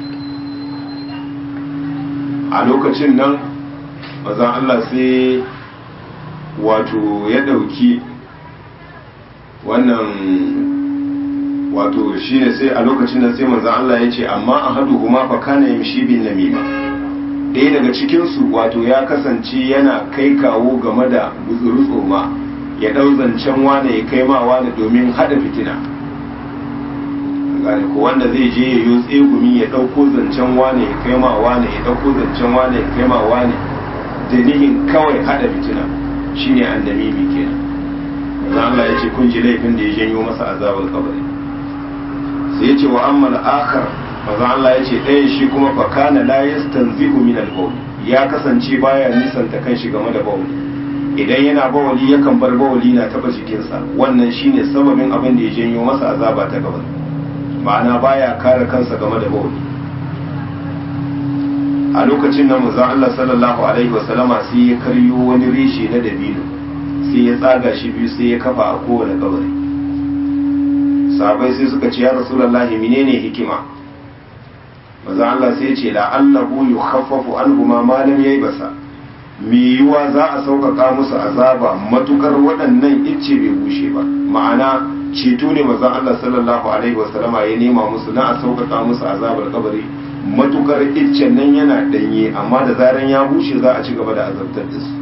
A lokacin nan mazan Allah sai wato ya dauki wannan wato shine sai a lokacin nan sai manzan Allah ya ce amma a hadu kuma fa kana yamshi bin namima, ɗaya daga cikinsu wato ya kasance yana kai kawo game da gutsurutsoma, ya ɗau zancen wane ya kai ma wane domin haɗa fitina. Gane ko wanda zai je ya yi tsegumi ya ɗauko zancen wane ya kai ma wane, ya ɗauko zancen wane ya kai ma wane, da nihin kawai haɗa fitina, shine annamimi kenan. Manzo Allah ya ce kun ji laifin da ya janyo masa azabar kabari. Sai ya ce wa ammal akhar, manzo Allah ya ce ɗayan shi kuma fa kana la yastanzihu min al-bawl, ya kasance baya nisanta kanshi game da bawli. Idan yana bawali yakan bar bawali na taba jikinsa, wannan shine sababin abin da ya janyo masa azaba ta kabari. Ma'ana baya kare kansa game da bawli. A lokacin nan manzo Allah sallallahu alaihi wasallama sai ya karyo wani reshe na dabino, sai ya tsaga shi biyu sai ya kafa a kowane kabari. Sahabbai sai suka ce ya Rasulullahi menene hikima? Manzo Allah sai ya ce la'allahu yukhaffafu anhuma ma lam yaybasa, me yiwa za a sauƙaƙa musu azaba matukar waɗannan icce bai bushe ba. Ma'ana ceto ne manzo Allah sallallahu alaihi wasallama ya nema musu na a sauƙaƙa musu azabar kabari matukar iccen nan yana danye, amma da zaran ya bushe za a ci gaba da azabtar da su.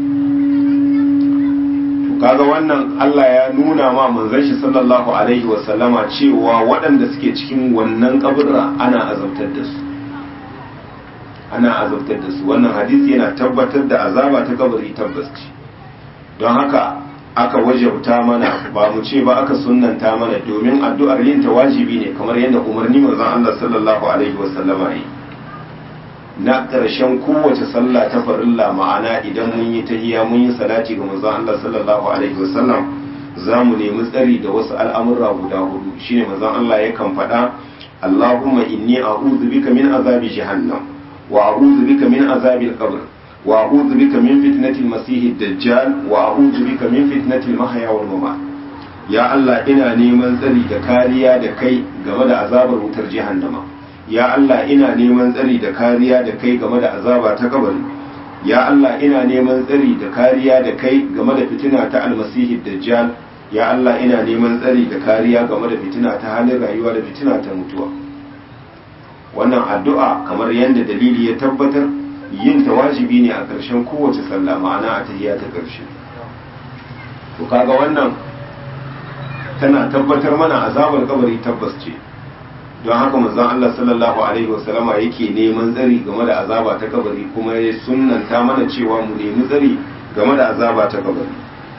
To kaga wannan Allah ya nuna ma manzon shi sallallahu alaihi wasallama cewa waɗanda suke cikin wannan kaburra ana azabtar da su, ana azabtar da su. Wannan hadisi yana tabbatar da azaba ta kabari tabbas ce. Don haka aka wajabta mana, ba mu ce ba aka sunnanta mana, domin addu'ar yin ta wajibi ne kamar yadda umarni manzon Allah sallallahu alaihi wasallama yi na ƙarshen kowace sallah ta farilla. Ma'ana idan mun yi tahiyya mun yi salati ga manzon Allah sallallahu alaihi wasallam, za mu nemi tsari da wasu al'amura guda hudu. Shine manzon Allah yakan faɗa Allahumma inni a'udhu bika min azabi jahannam wa a'udhu bika min azabil qabr wa a'udhu bika min fitnatil masihid dajjal wa a'udhu bika min fitnatil mahya wal mamat. Ya Allah ina neman tsari da kariya da kai game da azabar wutar jahannama. Ya Allah ina neman tsari da kariya da kai game da azaba ta kabari. Ya Allah ina neman tsari da kariya da kai game da fitina ta almasihid dajjal. Ya Allah ina neman tsari da kariya game da fitina ta halin rayuwa da fitina ta mutuwa. Wannan addu'a kamar yadda dalili ya tabbatar, yin ta wajibi ne a ƙarshen kowace sallah, ma'ana a tahiyya ta ƙarshe. To kaga wannan tana tabbatar mana azabar kabari tabbas ce. Don haka manzon Allah sallallahu alaihi wasallama yake neman tsari game da azaba ta kabari, kuma ya sunnanta mana cewa mu nemi tsari game da azaba ta kabari.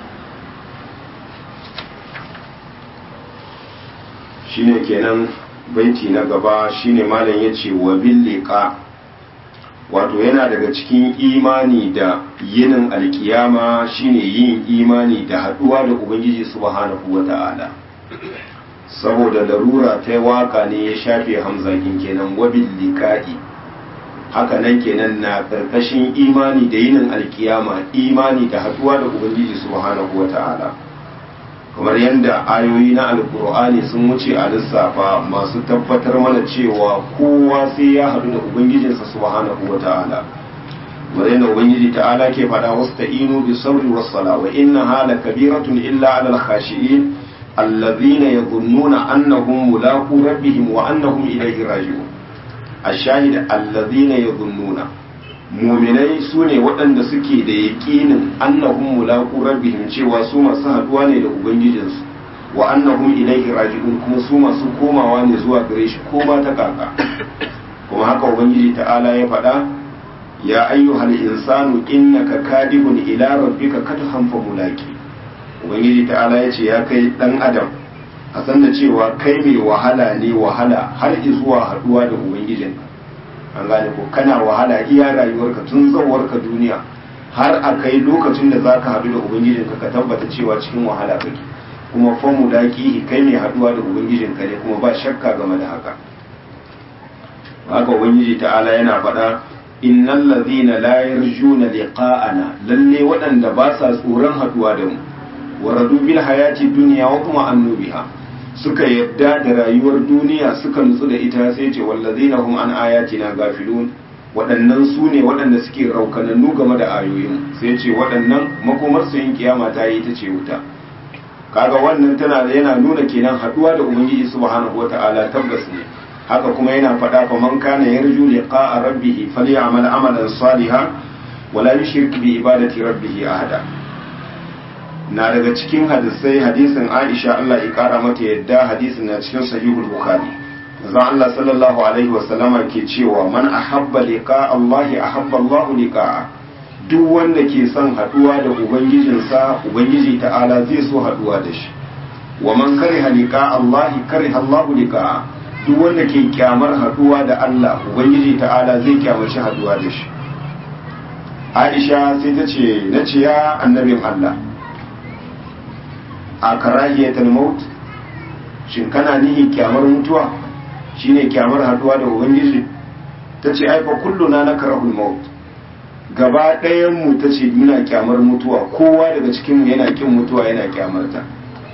Shine kenan baiti na gaba, shine malam yace wa bil liqa, wato yana daga cikin imani da yinin alkiyama shine yin imani da haduwa da ubangiji subhanahu wata'ala. Saboda larura ta waka ne ya shafe hamzakin kenan wa bil liqa'i, haka nan kenan na karkashin imani da yinin alkiyama imani da haduwa da ubangiji subhanahu wata'ala kamar yadda ayoyi na alkur'ani sun wuce a lissafa masu tabbatar mana cewa kowa sai ya hadu da ubangijinsa subhanahu wata'ala kamar yadda ubangiji ta'ala ke fada wasta'inu bis sabri was sala wa innaha lakabiratun illa 'alal khashi'in alladhina yadhunnuna annahum mulaqu rabbihim wa annahum ilayhi raji'un ashahid alladhina yadhunnuna mu'minai sune waɗanda suke da yaqinin annahum mulaqu rabbihim cewa su masu haduwa ne da ubangijinsu wa annahum ilayhi raji'un kuma su masu komawa ne zuwa gare shi koma ta kaka kuma haka ubangiji ta'ala ya faɗa ya ayyuhal insanu innaka kadibun ila rabbika kadhan fa mulaqi ubangiji ta'ala ya ce ya kai dan adam a san da cewa kai mai wahala ne wahala har zuwa haduwa da ubangijinka an gane ko kana wahala iya rayuwarka tun zawarka duniya har a kai lokacin da zaka hadu da ubangijinka ka tabbata cewa cikin wahala kake kuma fa mulaqi kai mai haduwa da ubangijinka ne kuma ba shakka game da haka haka ubangiji ta'ala yana faɗa innal ladhina la yarjuna liqa'ana lalle waɗanda ba sa tsoron haduwa da mu waradu bil hayati dunya wa kuma annubiha suka yadda da rayuwar duniya suka nutsu da ita sai ce wallazina hum an ayatina gafilun waɗannan su ne waɗanda suke raukanannu game da ayoyin sai ce waɗannan makomar su yin kiyama ta yi ta ce wuta kaga wannan tana da yana nuna kenan haduwa da ubangiji subhanahu wata'ala tabbas ne haka kuma yana faɗa fa man kana yarju liqa'a rabbih falyamal amalan salihan wala yushrik bi ibadati rabbih ahada na daga cikin hadisai hadisin Aisha Allah ya kara mata yadda hadisin na cikin sahihul bukhari manzon Allah sallallahu alaihi wasallama ke cewa man ahabba liqa Allah ahabba Allah liqa'a duk wanda ke son haduwa da ubangijinsa ubangiji ta'ala zai so haduwa da shi wa man kariha liqa Allah kariha Allah liqa'a duk wanda ke kyamar haduwa da Allah ubangiji ta'ala zai kyamaci haduwa da shi Aisha sai ta ce nace ya annabin Allah a karahiyatul maut shin kana nihi kyamar mutuwa shine kyamar haduwa da ubangiji tace ai fa kulluna nakrahul maut gaba ɗayan mu tace muna kyamar mutuwa kowa daga cikin mu yana kin mutuwa yana kyamar ta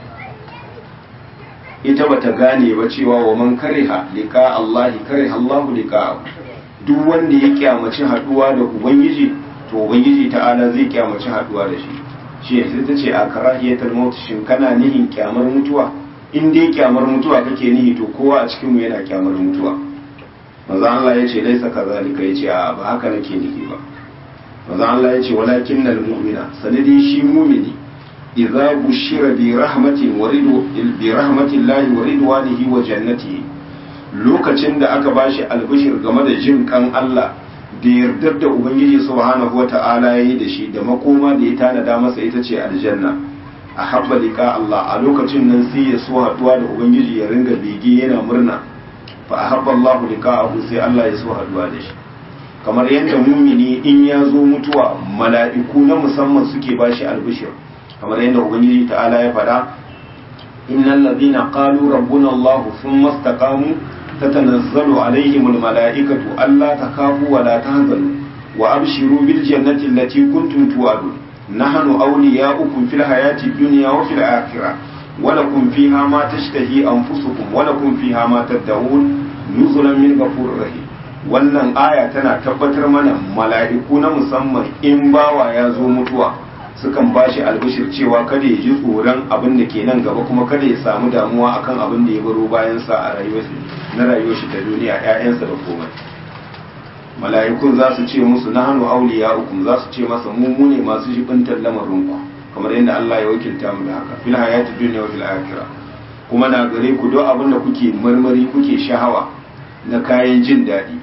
ita bata gane ba cewa wa man kariha liqa Allah kariha Allah liqa duk wanda ya kyamaci haduwa da ubangiji to ubangiji ta'ala zai kyamaci haduwa da shi shi sai ta ce a karahiyatul maut shin kana nihin kyamar mutuwa in dai kyamar mutuwa kake nihi to kowa a cikin mu yana kyamar mutuwa manzo Allah ya ce laisa kazalika ya ce a ba haka nake nihi ba manzo Allah ya ce walakinnal mu'mina sanadi shi mu'mini idza bushira bi rahmatin bi rahmatillahi wa ridwanihi wa jannatihi lokacin da aka bashi albishir game da jin kan Allah da yardar da ubangiji subhanahu wata'ala yayi da shi da makoma da ya tanada masa ita ce aljanna a habba liqa Allah a lokacin nan sai ya so haduwa da ubangiji ya ringa bege yana murna fa ahabba Allah liqa'ahu sai Allah ya so haduwa da shi kamar yadda mumini in ya zo mutuwa mala'iku na musamman suke bashi albishir kamar yadda ubangiji ta'ala ya faɗa innal ladina qalu rabbuna Allah thumma istaqamu تتنزل عليهم الملائكة ألا تخافوا ولا تهزنوا وأبشروا بالجنة التي كنتم توعدون نحن أولياؤكم في الحياة الدنيا وفي الآخرة ولكم فيها ما تشتهي أنفسكم ولكم فيها ما تدعون نزلا من غفور رحيم wannan aya tana tabbatar mana mala'iku na musamman in bawa ya zo mutuwa sukan bashi albishir cewa kada ya ji tsoron abin da ke nan gaba kuma kada ya samu damuwa akan abin da ya baro bayan sa a rayuwar shi ta duniya ƴaƴansa da komai mala'ikun za su ce musu nahnu awliya'ukum za su ce masa mu ne masu jibintar lamarinku kamar yadda Allah ya wakilta mu da haka fil hayati dunya wa fil akhirah kuma na gare ku duk abin da kuke marmari kuke shahawa na kayan jin daɗi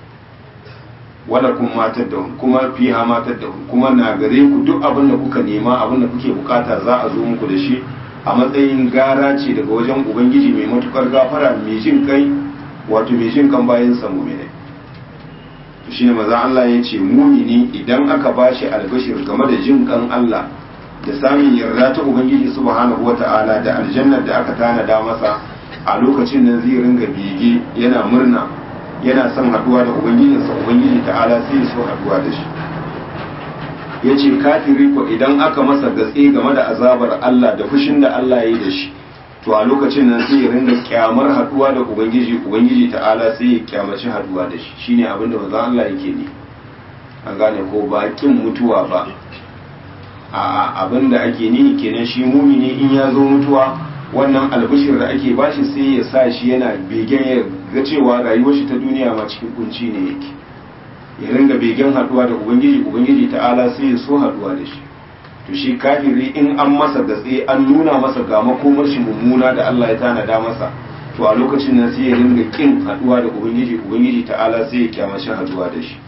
wala kun matar da kuma fiha matar da kuma na gare ku duk abin da kuka nema abin da kuke bukata za a zo muku da shi a matsayin gara ce daga wajen ubangiji mai matukar gafara mai jin kai wato mai jin kan bayan sa mu'mini to shine maza Allah ya ce mu'mini idan aka bashi albashir game da jin kan Allah da samun yarda ta ubangiji subhanahu wata'ala da aljannar da aka tanada masa a lokacin nan zai ringa bege yana murna yana son haduwa da ubangijinsa ubangiji ta'ala sai ya so haduwa da shi. Ya ce kafiri ko idan aka masa gatse game da azabar Allah da fushin da Allah ya yi da shi, to a lokacin nan sai ya ringa kyamar haduwa da ubangiji ta'ala sai ya kyamaci haduwa da shi. Shine abin da manzon Allah yake ne, an gane ko ba kin mutuwa ba, a abin da ake nihi kenan shi mumini in ya zo mutuwa wannan albishir da ake bashi sai ya sa shi yana begen ya ga cewa rayuwar shi ta duniya ma cikin kunci ne yake, ya ringa begen haduwa da ubangiji ta'ala sai ya so haduwa da shi. to shi kafiri in an masa gatse an nuna masa ga makomar shi mummuna da Allah ya tanada masa, to a lokacin nan sai ya ringa kin haduwa da ubangiji ta'ala sai ya kyamashi haduwa da shi.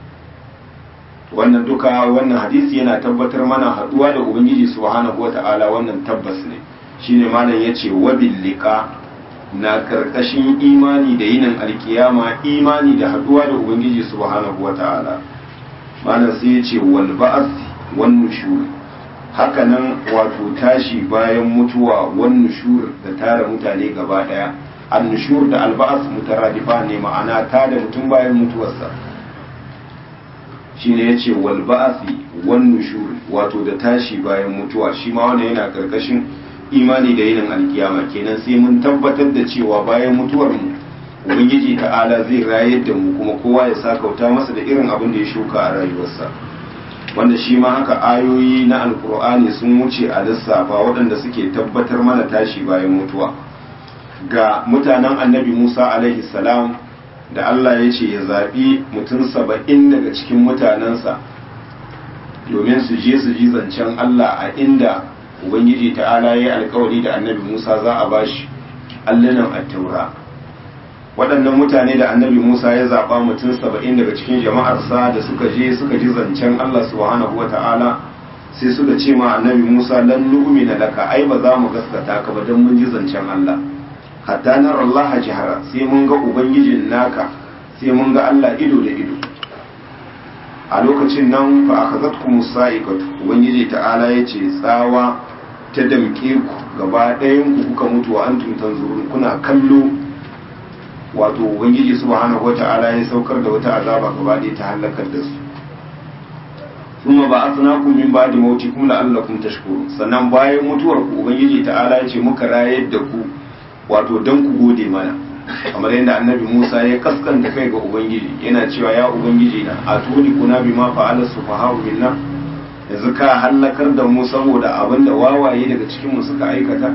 wannan duka wannan hadisi yana tabbatar mana haduwa da ubangiji subhanahu wata'ala wannan tabbas ne. shine malam yace wabil liqa na karkashin imani da yinin alkiyama imani da haduwa da ubangiji subhanahu wata'ala. malam sai yace wal ba'th wan nushur, hakanan wato tashi bayan mutuwa wan nushur da tara mutane gaba daya. an nushur da al ba'th mutaradifa ne, ma'ana tada mutum bayan mutuwarsa. shine yace wal ba'thi wan nushur, wato da tashi bayan mutuwa, shi ma wannan yana karkashin imani da yinin alkiyama. kenan sai mun tabbatar da cewa bayan mutuwar mu ubangiji ta'ala zai rayar da mu, kuma kowa ya sakauta masa da irin abin da ya shuka a rayuwarsa. wanda shi ma haka ayoyi na alkur'ani sun wuce a lissafa waɗanda suke tabbatar mana tashi bayan mutuwa. ga mutanen annabi Musa alaihi salam da Allah ya ce ya zaɓi mutum 70 daga cikin mutanensa domin su je su ji zancen Allah a inda Ubangiji ta'ala ya yi alkawari da annabi Musa za a bashi allunan attaura. waɗannan mutane da annabi Musa ya zaɓa mutum 70 daga cikin jama'arsa da suka je suka ji zancen Allah subhanahu wa ta'ala, sai suka ce ma annabi Musa lan nu'mina laka, ai ba za mu gaskata ka ba don mun ji zancen Allah, hatta nara Allah jihara, sai mun ga ubangijin naka, sai mun ga Allah ido da ido. a lokacin nan fa akhazatkum sa'iqatu, ubangiji ta'ala yace tsawa ta damke ku gaba ɗayan ku kuka mutu wa antum tanzurun, kuna kallo. wato ubangiji subhanahu wata'ala ya saukar da wata azaba gaba ɗaya ta halakar da su. kuma ba'athnakum min ba'di mautikum la'allakum tashkurun, sannan bayan mutuwar ku ubangiji ta'ala yace muka rayar da ku wato dan ku gode mana, kamar yadda annabi Musa ya kaskanta kai ga ubangiji yana cewa ya ubangiji na atuni kuna bima fa'ala sufaha'u minna, yanzu ka halakar da mu saboda abin da wawaye daga cikin mu suka aikata.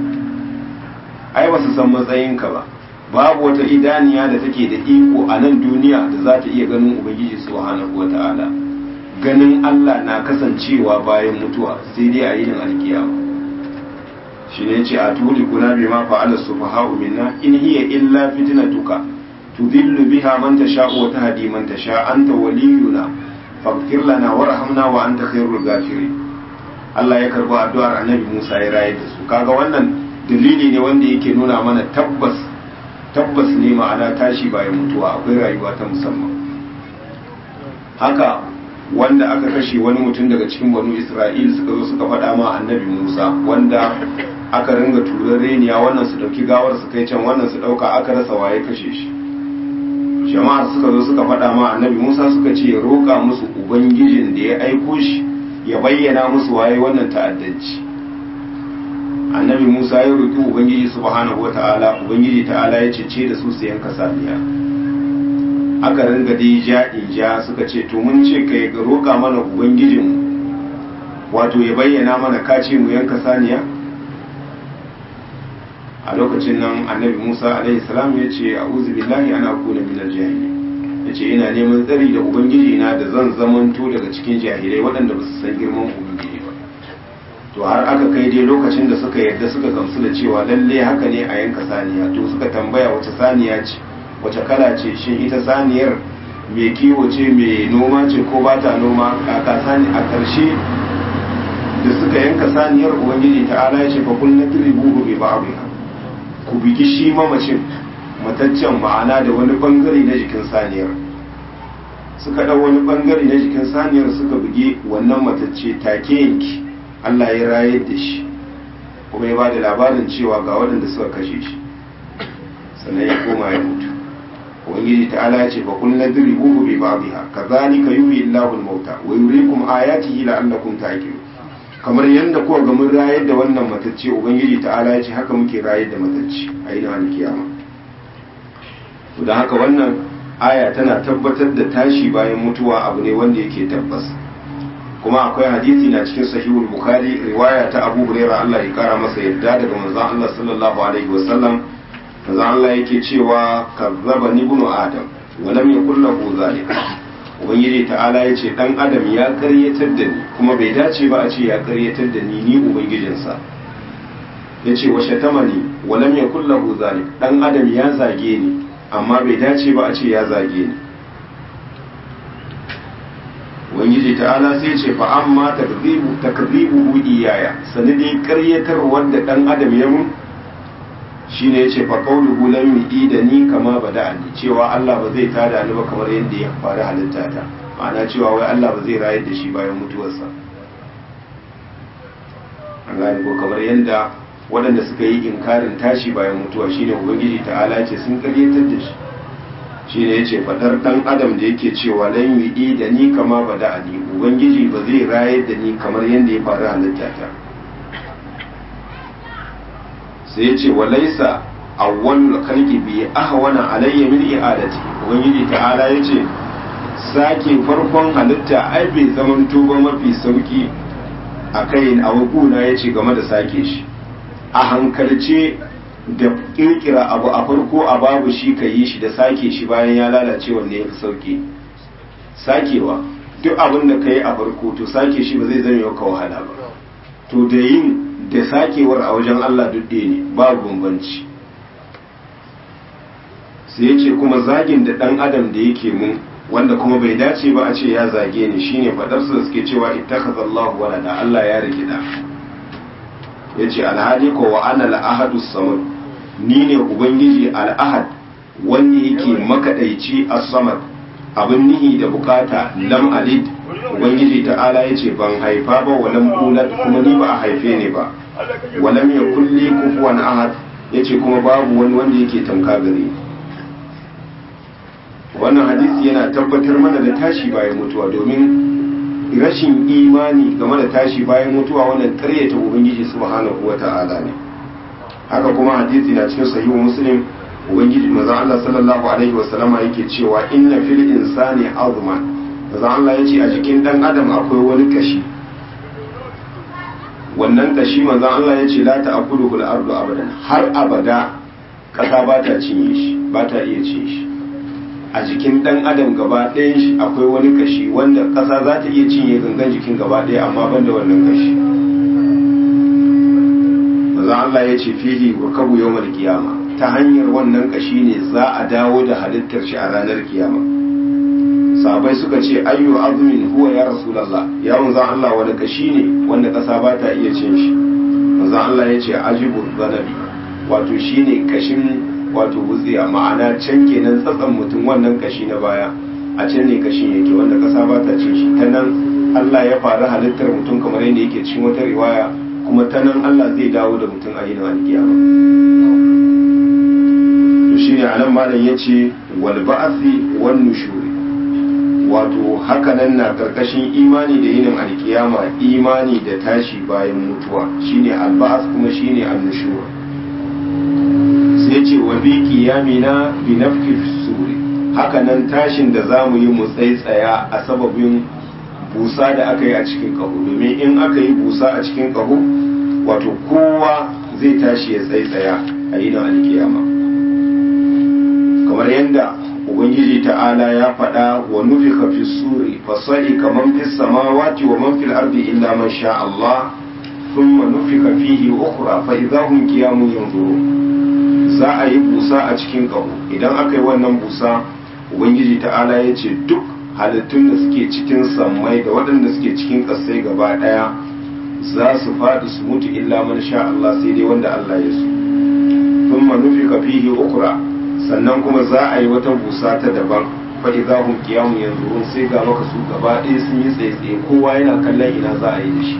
ai ba su san matsayinka ba, babu wata idaniya da take da iko a nan duniya da za ta iya ganin ubangiji subhanahu wata'ala. ganin Allah na kasancewa bayan mutuwa sai dai a yinin alkiyama. shi ne ce a tuli kuna bi ma fa'ala sufaha'u minna in hiya illa fitnatuka tudillu biha man tasha'u wa tahdi man tasha, anta waliyuna faghfir lana warhamna wa anta khairul ghafirin. Allah ya karba addu'ar annabi Musa ya raye da su. kaga wannan dalili ne wanda yake nuna mana tabbas ne ma'ana tashi bayan mutuwa akwai rayuwa ta musamman. haka wanda aka kashe wani mutum daga cikin banu Isra'il suka zo suka faɗa ma annabi Musa, wanda aka ringa turar reniya, wannan su ɗauki gawar su kai can, wannan su ɗauka, aka rasa waye kashe shi. jama'ar suka zo suka faɗa ma annabi Musa suka ce ya roƙa musu ubangijin da ya aiko shi ya bayyana musu waye wannan ta'addanci. annabi Musa ya roƙi ubangiji subhanahu wata'ala, ubangiji ta'ala ya ce da su yanka saniya. aka ringa dai ja suka ce to mun ce kai ga roƙa mana ubangijin wato ya bayyana mana ka ce mu yanka saniya. a lokacin nan annabi Musa alaihi salam ya ce a'udhu billahi an akuna minal jahilin, ya ce ina neman tsari da ubangiji na da zan zamanto daga cikin jahilai waɗanda ba su san girman ubangiji ba. to har aka kai dai lokacin da suka yarda suka gamsu da cewa lalle haka ne a yanka saniya, to suka tambaya wace saniya ce, wace kala ce, shin ita saniyar mai kiwo ce, mai noma ce ko ba ta noma, kaka sani. a ƙarshe da suka yanka saniyar ubangiji ta'ala ya ce fa kullu tribuhu bi ba'dha, ku bigi shi mamacin mataccen ma'ana da wani bangare na jikin saniyar. suka ɗau wani bangare na jikin saniyar suka bugi wannan matacce, take yanki Allah ya rayar da shi, kuma ya ba da labarin cewa ga waɗanda suka kashe shi, sannan ya koma ya mutu. ubangiji ta'ala ya ce fa kun nadribuhu bi ba'dihha kadhalika yuhyi Allahu al-mauta wa yuriikum ayatihi la'allakum ta'qilun kamar yanda kuka ga mun rayar da wannan matacce ubangiji ta'ala ya ce haka muke rayar da matacce a yin alkiyama to dan haka wannan aya tana tabbatar da tashi bayan mutuwa abu ne wanda yake tabbas kuma akwai hadisi na cikin sahihul bukhari riwaya ta Abu Hurairah Allah ya kara masa yadda daga manzon Allah sallallahu alaihi wasallam manzon Allah yake cewa kazzaba ibnu adam wa lam yakul lahu zalika ubangiji ta'ala yace dan adam ya karyatar da ni kuma bai dace ba a ce ya karyatar da ni ubangijinsa yace wa shatamani wa lam yakul lahu zalika dan adam ya zage ni amma bai dace ba a ce ya zage ni ubangiji ta'ala sai ce fa amma takzibu iyaya sanadin karyatar wanda dan adam ya mun shine yace fa qawluhu lam yu'idani kama bada'ani cewa Allah ba zai tada ni ba kamar yadda ya fara halitta ta ma'ana cewa wai Allah ba zai rayar da shi bayan mutuwarsa an gane ko kamar yadda waɗanda suka yi inkarin tashi bayan mutuwa shine ubangiji ta'ala ce sun karyatar da shi shine yace fadar dan adam da yake cewa lan yu'idani kama bada'ani ubangiji ba zai rayar da ni kamar yadda ya fara halitta ta sai yace walaysa awwalul khalqi bi ahwana alayya min i'adati ubangiji ta'ala yace sake farkon halitta ai bai zaman tuba mafi sauki akai a wakuna yace game da sake shi a hankalce da kirkira abu a farko a babu shi ka yi shi da sake shi bayan ya lalace wanne ya fi sauki sakewa duk abin da ka yi a farko to sake shi ba zai zama yau ka wahala ba to da yin da sakewar a wajen Allah duk ɗaya ne babu bambanci sai ya ce kuma zagin da ɗan adam da yake mun wanda kuma bai dace ba a ce ya zage ni shine fadarsa da suke cewa ittakhadha Allahu walada Allah ya rike da yace alhali ko wa ana al-ahadu samad ni ne ubangiji al-ahad wanda yake makadaici as-samad abin nihi da bukata lam alid ubangiji ta'ala yace ban haifa ba wa lam ulad kuma ni ba a haife ne ba wa lam yakul li kufuwan ahad yace kuma babu wani wanda yake tamka gare ni wannan hadisi yana tabbatar mana da tashi bayan mutuwa domin rashin imani game da tashi bayan mutuwa wannan karyata ubangiji subhanahu wata'ala ne haka kuma hadisi na cikin sahihu muslim ubangiji manzo Allah sallallahu alaihi wasallama yake cewa inna fil insani azman manzo Allah yace a jikin dan adam akwai wani kashi wannan kashi manzo Allah yace la ta'kuluhu al-ardu abadan har abada kasa ba ta cinye shi ba ta iya cin shi a jikin dan adam gaba ɗayan shi akwai wani kashi wanda ƙasa za ta iya cinye gangan jikin gaba ɗaya amma ban da wannan kashi maza Allah ya ce fihi wa kabu yawmal kiyama ta hanyar wannan kashi ne za a dawo da halittar shi a ranar kiyama sahabbai suka ce ayyu azmin huwa ya rasulullah ya manzo Allah wani kashi ne wanda ƙasa ba ta iya cin shi manzo Allah ya ce ajibu zanabi wato shine kashin wato wutsiya ma'ana can kenan tsatsan mutum wannan kashi na baya a can ne kashin yake wanda kasa ba ta cin shi ta nan Allah ya fara halittar mutum kamar yadda yake cikin wata riwaya kuma ta nan Allah zai dawo da mutum a yin alkiyama to shine anan malam yace wal ba'thi wan nushuri wato haka nan na karkashin imani da yin alkiyama imani da tashi bayan mutuwa shine al ba'th kuma shine an nushur sai ce wa bi qiyamina bi nafki suri haka nan tashin da zamu yi mu tsaitsaya a sababin busa da aka yi a cikin kaho domin in aka yi busa a cikin kaho wato kowa zai tashi ya tsaitsaya a yi na alkiyama kamar yadda ubangiji ta'ala ya faɗa wa nufika fi suri fasali kaman fis samawati wa man fil ardi illa man sha Allah thumma nufika fihi ukhra fa idahum qiyamun yanzurun za a yi busa a cikin ƙaho idan aka yi wannan busa ubangiji ta'ala ya ce duk halittun da suke cikin sammai da waɗanda suke cikin ƙasai gaba ɗaya za su faɗi su mutu illa man sha Allah sai dai wanda Allah ya so thumma nufika fihi ukra sannan kuma za a yi wata busa ta daban fa idahum qiyamun yanzurun sai ga maka su gaba ɗaya sun yi tsaye kowa yana kallon ina za a yi da shi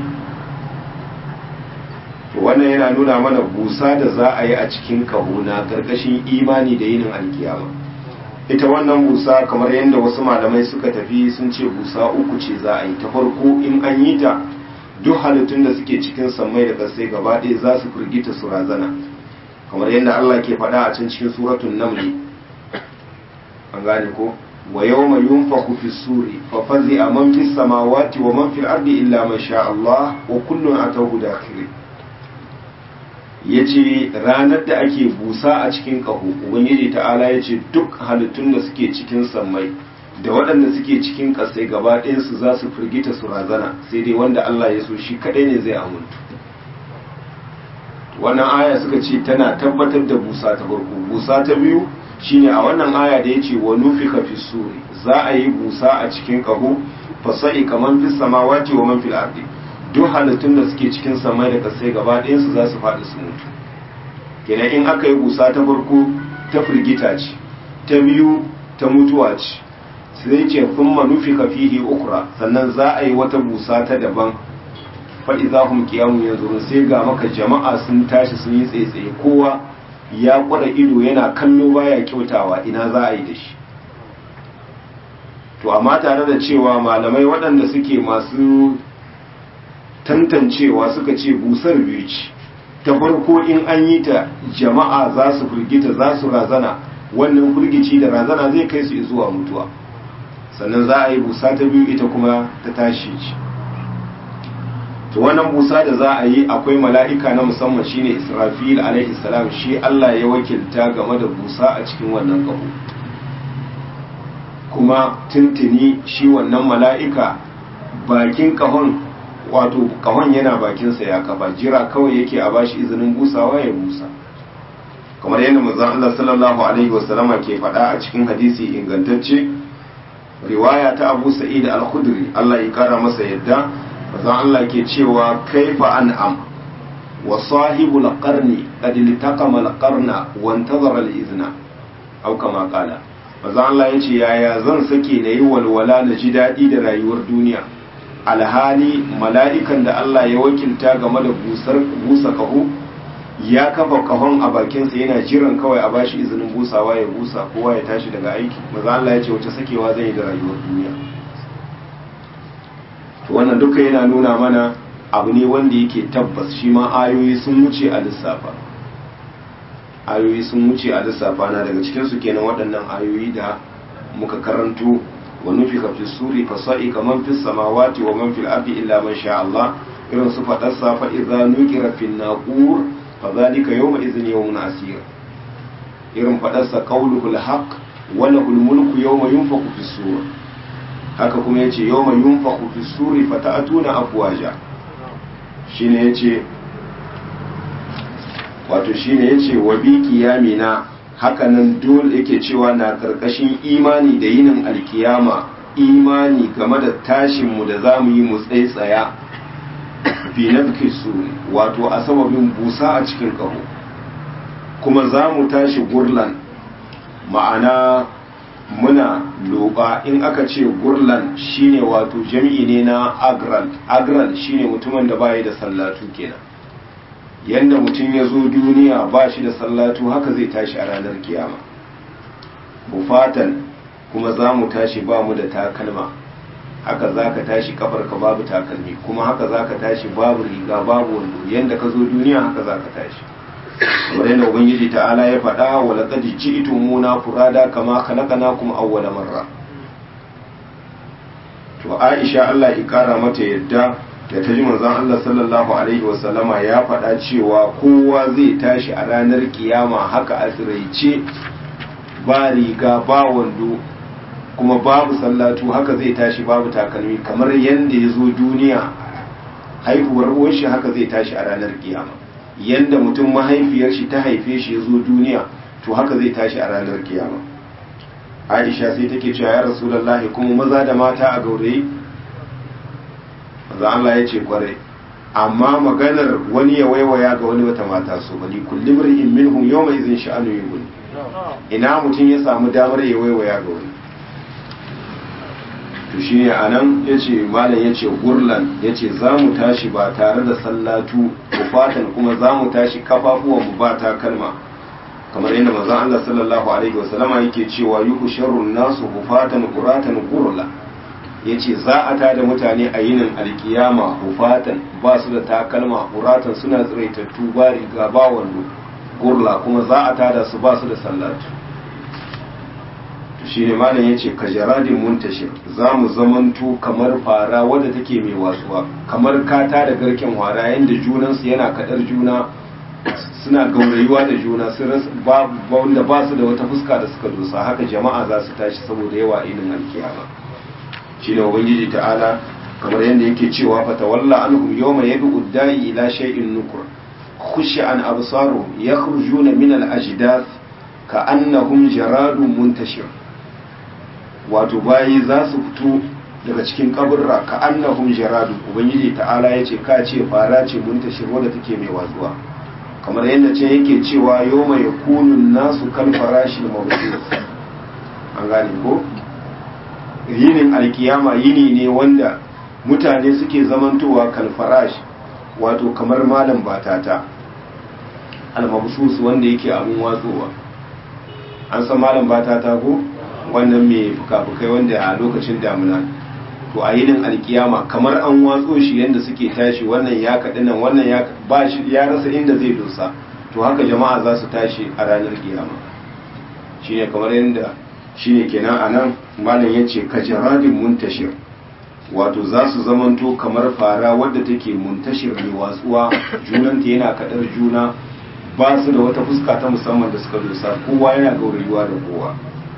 wannan yana nuna mana busa da za a yi a cikin kahuna karkashin imani da yinin alkiyama ita wannan busa kamar yadda wasu malamai suka tafi sun ce busa uku ce za a yi. Ta farko in an yi ta duk halittun da suke cikin sammai da ƙasai gaba ɗaya za su firgita su razana, kamar yadda Allah ke faɗa a can cikin suratul naml, an gane ko wa yawma yunfakhu fi suri fa fazi'a man fis samawati wa man fil ardi illa man sha Allah wa kullun atawhu dakhirin. yace ranar da ake busa a cikin ƙaho, ubangiji ta'ala yace duk halittun da suke cikin sammai da waɗanda suke cikin ƙasai gaba ɗayansu za su firgita su razana, sai dai wanda Allah ya so shi kaɗai ne zai amintu. wannan aya suka ce tana tabbatar da busa ta farko. Busa ta biyu shine a wannan aya da yace wa nufika fi suri, za a yi busa a cikin ƙaho, fasai kaman fis samawati wa man fil ardi, duk halittun da suke cikin samai da ƙasai gaba ɗayansu za su faɗi su mutu. kenan in aka yi busa ta farko ta firgita ce, ta biyu ta mutuwa ce, sai ce thumma nufika fihi ukra, sannan za a yi wata busa ta daban, fa idahum qiyamun yanzurun, sai ga maka jama'a sun tashi sun yi tsaitsaye, kowa ya kwada ido yana kallo baya kyautawa ina za a yi da shi. to amma tare da cewa malamai waɗanda suke masu tantancewa suka ce busar biyu ce, ta farko in an yi ta jama'a za su firgita za su razana, wannan firgici da razana zai kai su zuwa mutuwa, sannan za a yi busa ta biyu ita kuma ta tashi ce. to wannan busa da za a yi akwai mala'ika na musamman shine Israfil alaihi salam, shi Allah ya wakilta game da busa a cikin wannan ƙaho. kuma tuntuni shi wannan mala'ika bakin ƙahon, wato ƙahon yana bakinsa ya kafa, jira kawai yake a bashi izinin busawa ya busa, kamar yadda manzon Allah sallallahu alaihi wasallama ke faɗa a cikin hadisi ingantacce, riwaya ta Abu Sa'id al-Khudri Allah ya kara masa yadda, manzon Allah ke cewa kaifa an'am wa sahibul qarni qad iltaqama al-qarna wa intazara al-izna aw kama qala. manzon Allah yace yaya zan sake nayi walwala na ji dadi da rayuwar duniya, alhali mala'ikan da Allah ya wakilta game da busa kaho ya kafa kahon a bakinsa yana jiran kawai a bashi izinin busawa ya busa, kowa ya tashi daga aiki. manzon Allah yace wace sakewa zan yi da rayuwar duniya. wannan duka yana nuna mana abu ne wanda yake tabbas, shi ma ayoyi sun wuce a lissafa, ayoyi sun wuce a lissafa. na daga cikinsu kenan waɗannan ayoyi da muka karanto, wa nufika fi suri fa sa'ika man fis samawati wa man fil ardi illa man sha Allah, irin su faɗarsa fa idza nuqira fin naqur fa zalika yawma idhin yawmun asir, irin faɗarsa qawluhul haqq wa lahul mulku yawma yunfaqu fis sur, haka kuma yace yawma yunfaqu fis suri fata'atuna afwaja, shine yace wato shine yace wa bi qiyamina, hakanan dole yake cewa na karkashin imani da yinin alkiyama, imani game da tashin mu da zamu yi mu tsaitsaya fi nafki suri, wato a sababin busa a cikin kaho, kuma zamu tashi gurlan, ma'ana muna loba. in aka ce gurlan shine wato jami'i ne na agral. agral shine mutumin da baya da sallatu kenan, yanda mutum ya zo duniya ba shi da sallatu haka zai tashi a ranar kiyama. bufatan kuma za mu tashi ba mu da takalma, haka za ka tashi kafarka babu takalmi, kuma haka za ka tashi babu riga babu wando, yanda ka zo duniya haka za ka tashi. kamar yadda ubangiji ta'ala ya faɗa, wa laqad ji'tumuna furada kama khalaqnakum awwala marra. to Aisha Allah ya kara mata yadda da ta ji manzon Allah sallallahu alaihi wasallama ya faɗa cewa kowa zai tashi a ranar kiyama haka a tsiraice, ba riga ba wando kuma babu sallatu, haka zai tashi babu takalmi, kamar yadda ya zo duniya haihuwar uwar shi haka zai tashi a ranar kiyama. yanda mutum mahaifiyar shi ta haife shi ya zo duniya to haka zai tashi a ranar kiyama. Aisha sai take cewa ya Rasulullahi, kuma maza da mata a gaurayi? maza Allah ya ce kwarai, amma maganar wani ya waiwaya ga wani wata mata so bali kulli mar'in minhum yawma idhin sha'anu yughni, ina mutum ya samu damar ya waiwaya ga wani. to shine anan yace malam yace gurlan, yace zamu tashi ba tare da sallatu, fatan kuma zamu tashi kafafuwan mu ba takalma, kamar yadda manzon Allah sallallahu alaihi wasallama yake cewa yuhsharun nasu hufatan quratan qurla yace za a tada mutane a yinin alkiyama hufatan ba su da takalma quratan suna tsiraitattu ba riga ba wando qurla kuma za a tada su ba su da sallatu to shine malam yace kajaradin muntashir za mu zamanto kamar fara wadda take mai watsuwa kamar kata da garken hwara yanda junansu yana kadar juna suna gaurayuwa da juna sun wanda ba su da wata fuska da suka dosa haka jama'a za su tashi saboda yawa inin alkiyama shi ne ubangiji ta'ala kamar yadda yake cewa fa tawalla anhum yawma yad'u da'i ila shay'in nukur khushi an absaruhum yakhrujuna min al-ajdath ka'annahum jaradun muntashir wato bayi za su fito daga cikin kaburra ka'annahum jaradun ubangiji ta'ala yace ka ce fara ce muntashir wadda take mai watsuwa kamar yadda ce yake cewa yau mai kunun nasu kan farashin mawuce an gane ko yinin alkiyama yini ne wanda mutane suke zamantowa kan farash wato kamar malam batata almabsus wanda yake abin watsowa an san malam batata ko wannan mai fuka-fukai wanda a lokacin damuna to a yinin alkiyama kamar an watso shi yadda suke tashi wannan ya kaɗi nan wannan ya ba shi ya rasa inda zai dosa to haka jama'a za su tashi a ranar kiyama shine kamar yadda shine kenan anan malam yace kajaradin muntashir wato za su zamanto kamar fara wadda take muntashir mai watsuwa junanta yana kadar juna ba su da wata fuska ta musamman da suka dosa kowa yana gaurayuwa da kowa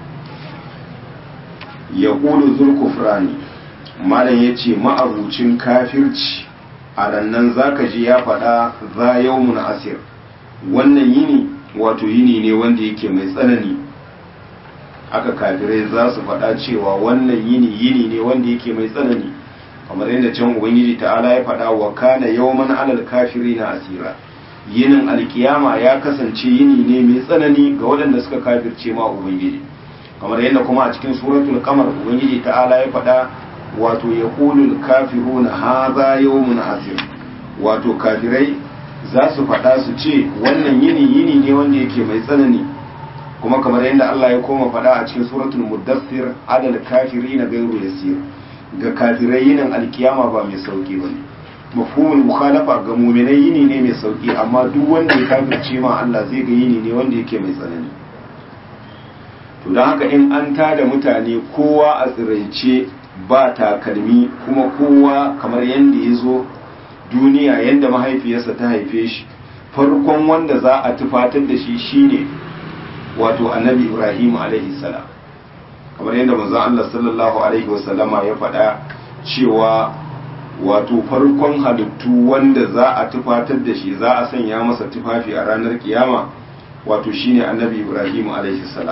yaqulu zulkufrani malam ya ce ma'abucin kafirci a rannan zaka ji ya faɗa za yawmun asir wannan yini wato yini ne wanda yake mai tsanani aka kafirai za su faɗa cewa wannan yini ne wanda yake mai tsanani kamar yadda can ubangiji ta'ala ya faɗa wa kana yawman alal kafirina asira yinin alkiyama ya kasance yini ne mai tsanani ga waɗanda suka kafirce ma ubangiji kamar yadda kuma a cikin suratul qamar ubangiji ta'ala ya faɗa wato ya ƙulul kafiru na haza yawmun asir wato kafirai za su faɗa su ce wannan yini ne wanda yake mai tsanani kuma kamar yadda Allah ya koma faɗa a cikin suratul muddassir adal kafiri na gairu yasir ga kafirai yinin alkiyama ba mai sauki ba ne mafhumul mukhalafa ga mu'minai yini ne mai sauki amma duk wanda ya kafirce ma Allah zai ga yini ne wanda yake mai tsanani to don haka in an tada mutane kowa a tsiraice ba takalmi kuma kowa kamar yadda ya zo duniya yadda mahaifiyarsa ta haife shi farkon wanda za a tufatar da shi shine wato annabi ibrahim alaihi salam kamar yadda manzon Allah sallallahu alaihi wasallama ya faɗa cewa wato farkon halittu wanda za a tufatar da shi za a sanya masa tufafi a ranar kiyama wato shine annabi ibrahim alaihi salam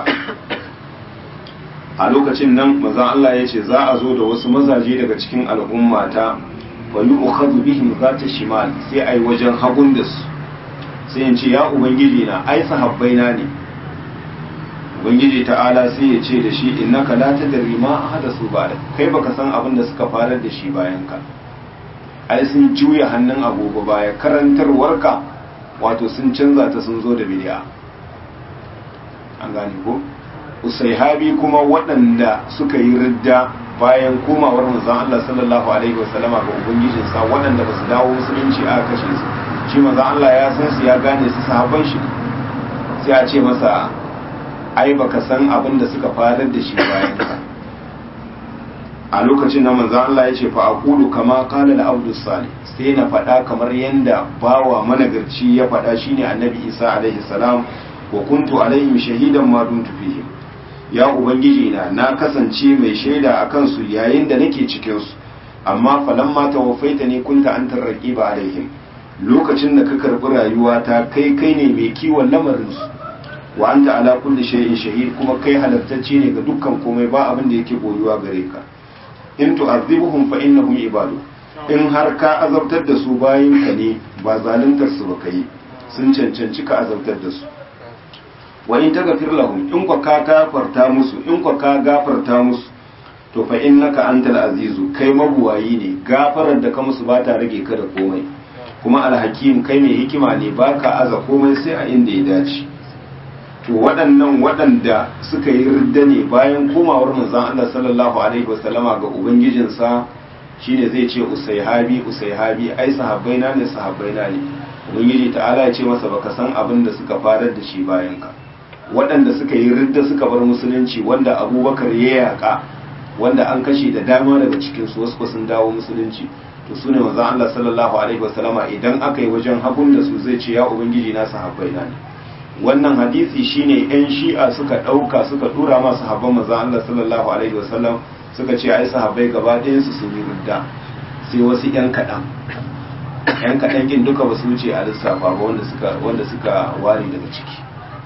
a lokacin nan maza Allah ya ce za a zo da wasu mazaje daga cikin al'ummata wa yi ukhadhu bihim zata shimal sai ai wajen hagun da su sai in ce ya ubangiji na ai sahabbai na ne ubangiji ta'ala sai ya ce da shi innaka la tadri ma ahdathu ba'da kai baka san abin da suka farar da shi bayan ka ai sun juya hannun agogo baya karantarwarka wato sun canza ta sun zo da bid'a an gane ko usaihabi kuma waɗanda suka yi ridda bayan komawar manzon Allah sallallahu alaihi wasallama ga ubangijinsa waɗanda ba su dawo musulunci aka kashe su shi manzon Allah ya san su ya gane su sahabban shi sai a ce masa ai baka san abin da suka farar da shi bayan ka a lokacin da manzon Allah ya ce fa aqulu kama qala al-abdus salih sai na faɗa kamar yanda bawa managarci ya faɗa shine annabi Isa alaihi salam wa kuntu alaihim shahidan ma dumtu fihim ya ubangiji na kasance mai shaida a kansu yayin da nake cikinsu amma falamma tawaffaita ne kunta antar raqiba alaihim lokacin da ka karbi rayuwa ta kai ne mai kiwon lamarin su wa anta ala kulli shay'in shahid kuma kai halartacce ne ga dukkan komai ba abin da yake boyuwa gare ka in tu'adhibuhum fa innahum ibadu in har ka azabtar da su bayin ka ne ba zaluntar su ba kai sun cancanci ka azabtar da su wa in taghfir lahum in ka gafarta musu ka gafarta musu to fa innaka antal azizu kai mabuwayi ne gafarar da ka musu ba ta rage ka da komai kuma alhakim kai mai hikima ne baka aza komai sai a inda ya dace to waɗannan waɗanda suka yi ridda ne bayan komawar manzon Allah sallallahu alaihi wasallama ga ubangijinsa shine zai ce usaihabi usaihabi ai sahabbaina ne sahabbaina ne ubangiji ta'ala ya ce masa baka san abin da suka farar da shi bayan ka waɗanda suka yi ridda suka bar musulunci wanda abubakar ya yaƙa wanda an kashe da dama daga cikin su wasu sun dawo musulunci to su ne manzon Allah sallallahu alaihi wasallama idan aka yi wajen hagun da su zai ce ya ubangiji na sahabbaina ne. Wannan hadisi shine yan shi'a suka ɗauka suka tura ma sahabban manzon Allah sallallahu alaihi wasallam suka ce ai sahabbai gaba ɗayan su sun yi ridda sai wasu yan kaɗan kin duka ba su wuce a lissafa ba wanda suka ware daga ciki.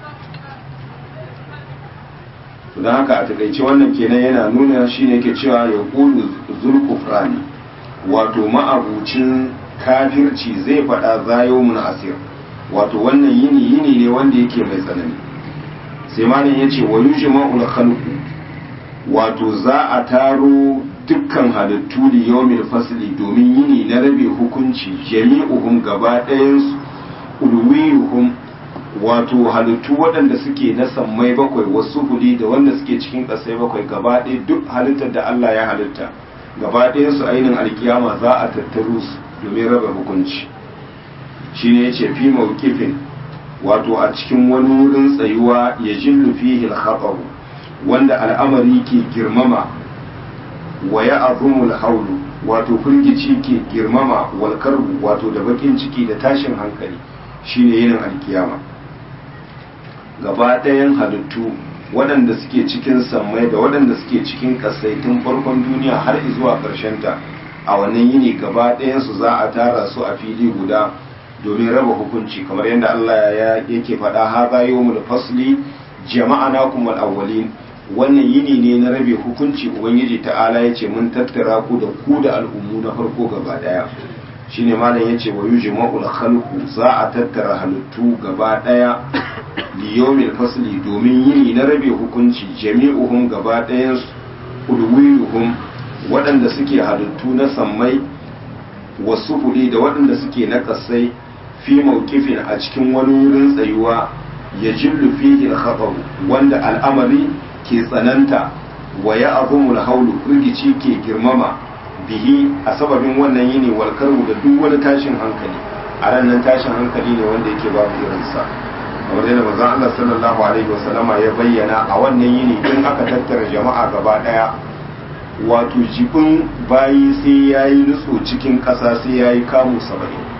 don haka a takaice wannan kenan yana nuna shine yake cewa ya qulu zulkufrani wato ma'abucin kafirci zai faɗa zayomun asir wato wannan yini ne wanda yake mai tsanani. sai malam yace wa yujma'ul khalqu wato za a taro dukkan halittu li yawmil fasli domin yini na rabe hukunci jami'uhum gaba ɗayansu ulwiyuhum wato halittu waɗanda suke na sammai bakwai wasu huli da wanda suke cikin ƙasai bakwai gaba ɗaya duk halittar da Allah ya halitta gaba ɗaya su ainihin alkiyama za a tattaru su domin raba hukunci shine yace fi mawqifin wato a cikin wani wurin tsayuwa ya jillu fihi al wanda al'amari ke girmama wa ya'zumul hawlu wato firgici ke girmama wal karbu wato da bakin ciki da tashin hankali shine yinin alkiyama gaba ɗayan halittu waɗanda suke cikin sammai da waɗanda suke cikin ƙasai tun farkon duniya har zuwa ta a wannan yini gaba ɗayansu za a tara su a fili guda domin raba hukunci kamar yadda Allah yake faɗa haza yawmul fasli jama'anakum wal awwalin wannan yini ne na rabe hukunci ubangiji ta'ala yace mun tattara ku da al'ummu na farko gaba ɗaya shine malam yace wa yujma'ul khalqu za a tattara halittu gaba ɗaya liyomil fasli domin yini na rabe hukunci jami'uhum gaba ɗayan ulwiyuhum waɗanda suke halittu na sammai wasu huli da waɗanda suke na ƙasai fi mawqifin a cikin wani wurin tsayuwa ya jillu fihi al wanda al'amari ke tsananta wa ya'zumul hawlu firgici ke girmama bihi a sababin wannan yini wal karbu da duk wani tashin hankali a ranar tashin hankali ne wanda yake babu irinsa kamar yadda manzon Allah sallallahu alaihi wasallama ya bayyana a wannan yini in aka tattara jama'a gaba daya wato jibin bayi sai yayi nutso cikin ƙasa sai yayi kamu 70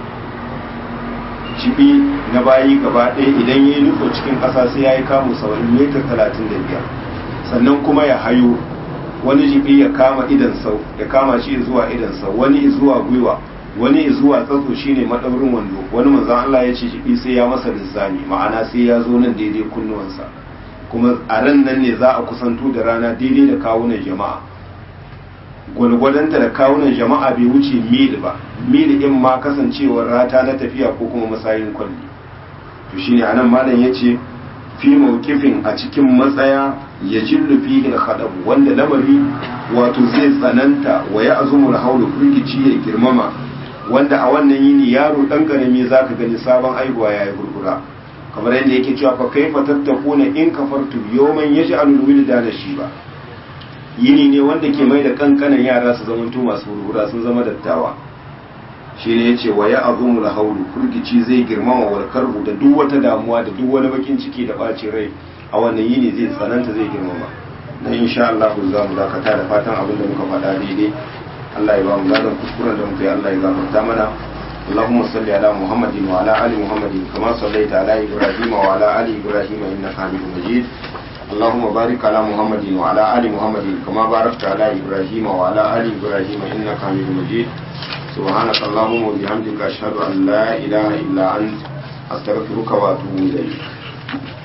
jibi na bayi gaba daya idan yayi nutso cikin ƙasa sai yayi kamu 70 metar 35 sannan kuma ya hayo wani jibi ya kama idan sau ya kama shi zuwa idan sau wani zuwa gwiwa wani zuwa tsatso shine madaurin wando wani manzon Allah ya ce jibi sai ya masa lissani ma'ana sai ya zo nan daidai kunnuwansa kuma a ran nan ne za a kusanto da rana daidai da kawunan jama'a gwalgwadanta da kawunan jama'a bai wuce mil ba mil in ma kasancewar rata na tafiya ko kuma masayin kwalli to shine anan malam yace fi mawqifin a cikin matsaya ya jillu fihi al wanda lamari wato zai tsananta wa ya azumul hawlu firgici ya girmama wanda a wannan yini yaro dan karami zaka gani sabon aihuwa yayi gurgura kamar yadda yake cewa fa kaifa tattakuna in kafartu yawman yaj'alul wildana shiba yini ne wanda ke mai da kankanan yara su zama masu gurgura sun zama dattawa shine yace wa ya azumul hawlu firgici zai girmama wal karbu da duk wata damuwa da duk wani bakin ciki da bacin rai a wannan yini zai tsananta zai girmama dan insha Allah za mu dakata da fatan abin da muka faɗa daidai Allah ya ba mu ladan kuskuren da muka yi Allah ya gafarta mana اللهم صل على محمد وعلى ال محمد كما صليت على ابراهيم وعلى ال ابراهيم انك حميد مجيد اللهم بارك على محمد وعلى ال محمد كما باركت على ابراهيم وعلى ال ابراهيم انك حميد مجيد سبحانك اللهم وبحمدك اشهد ان لا اله الا انت استغفرك واتوب اليك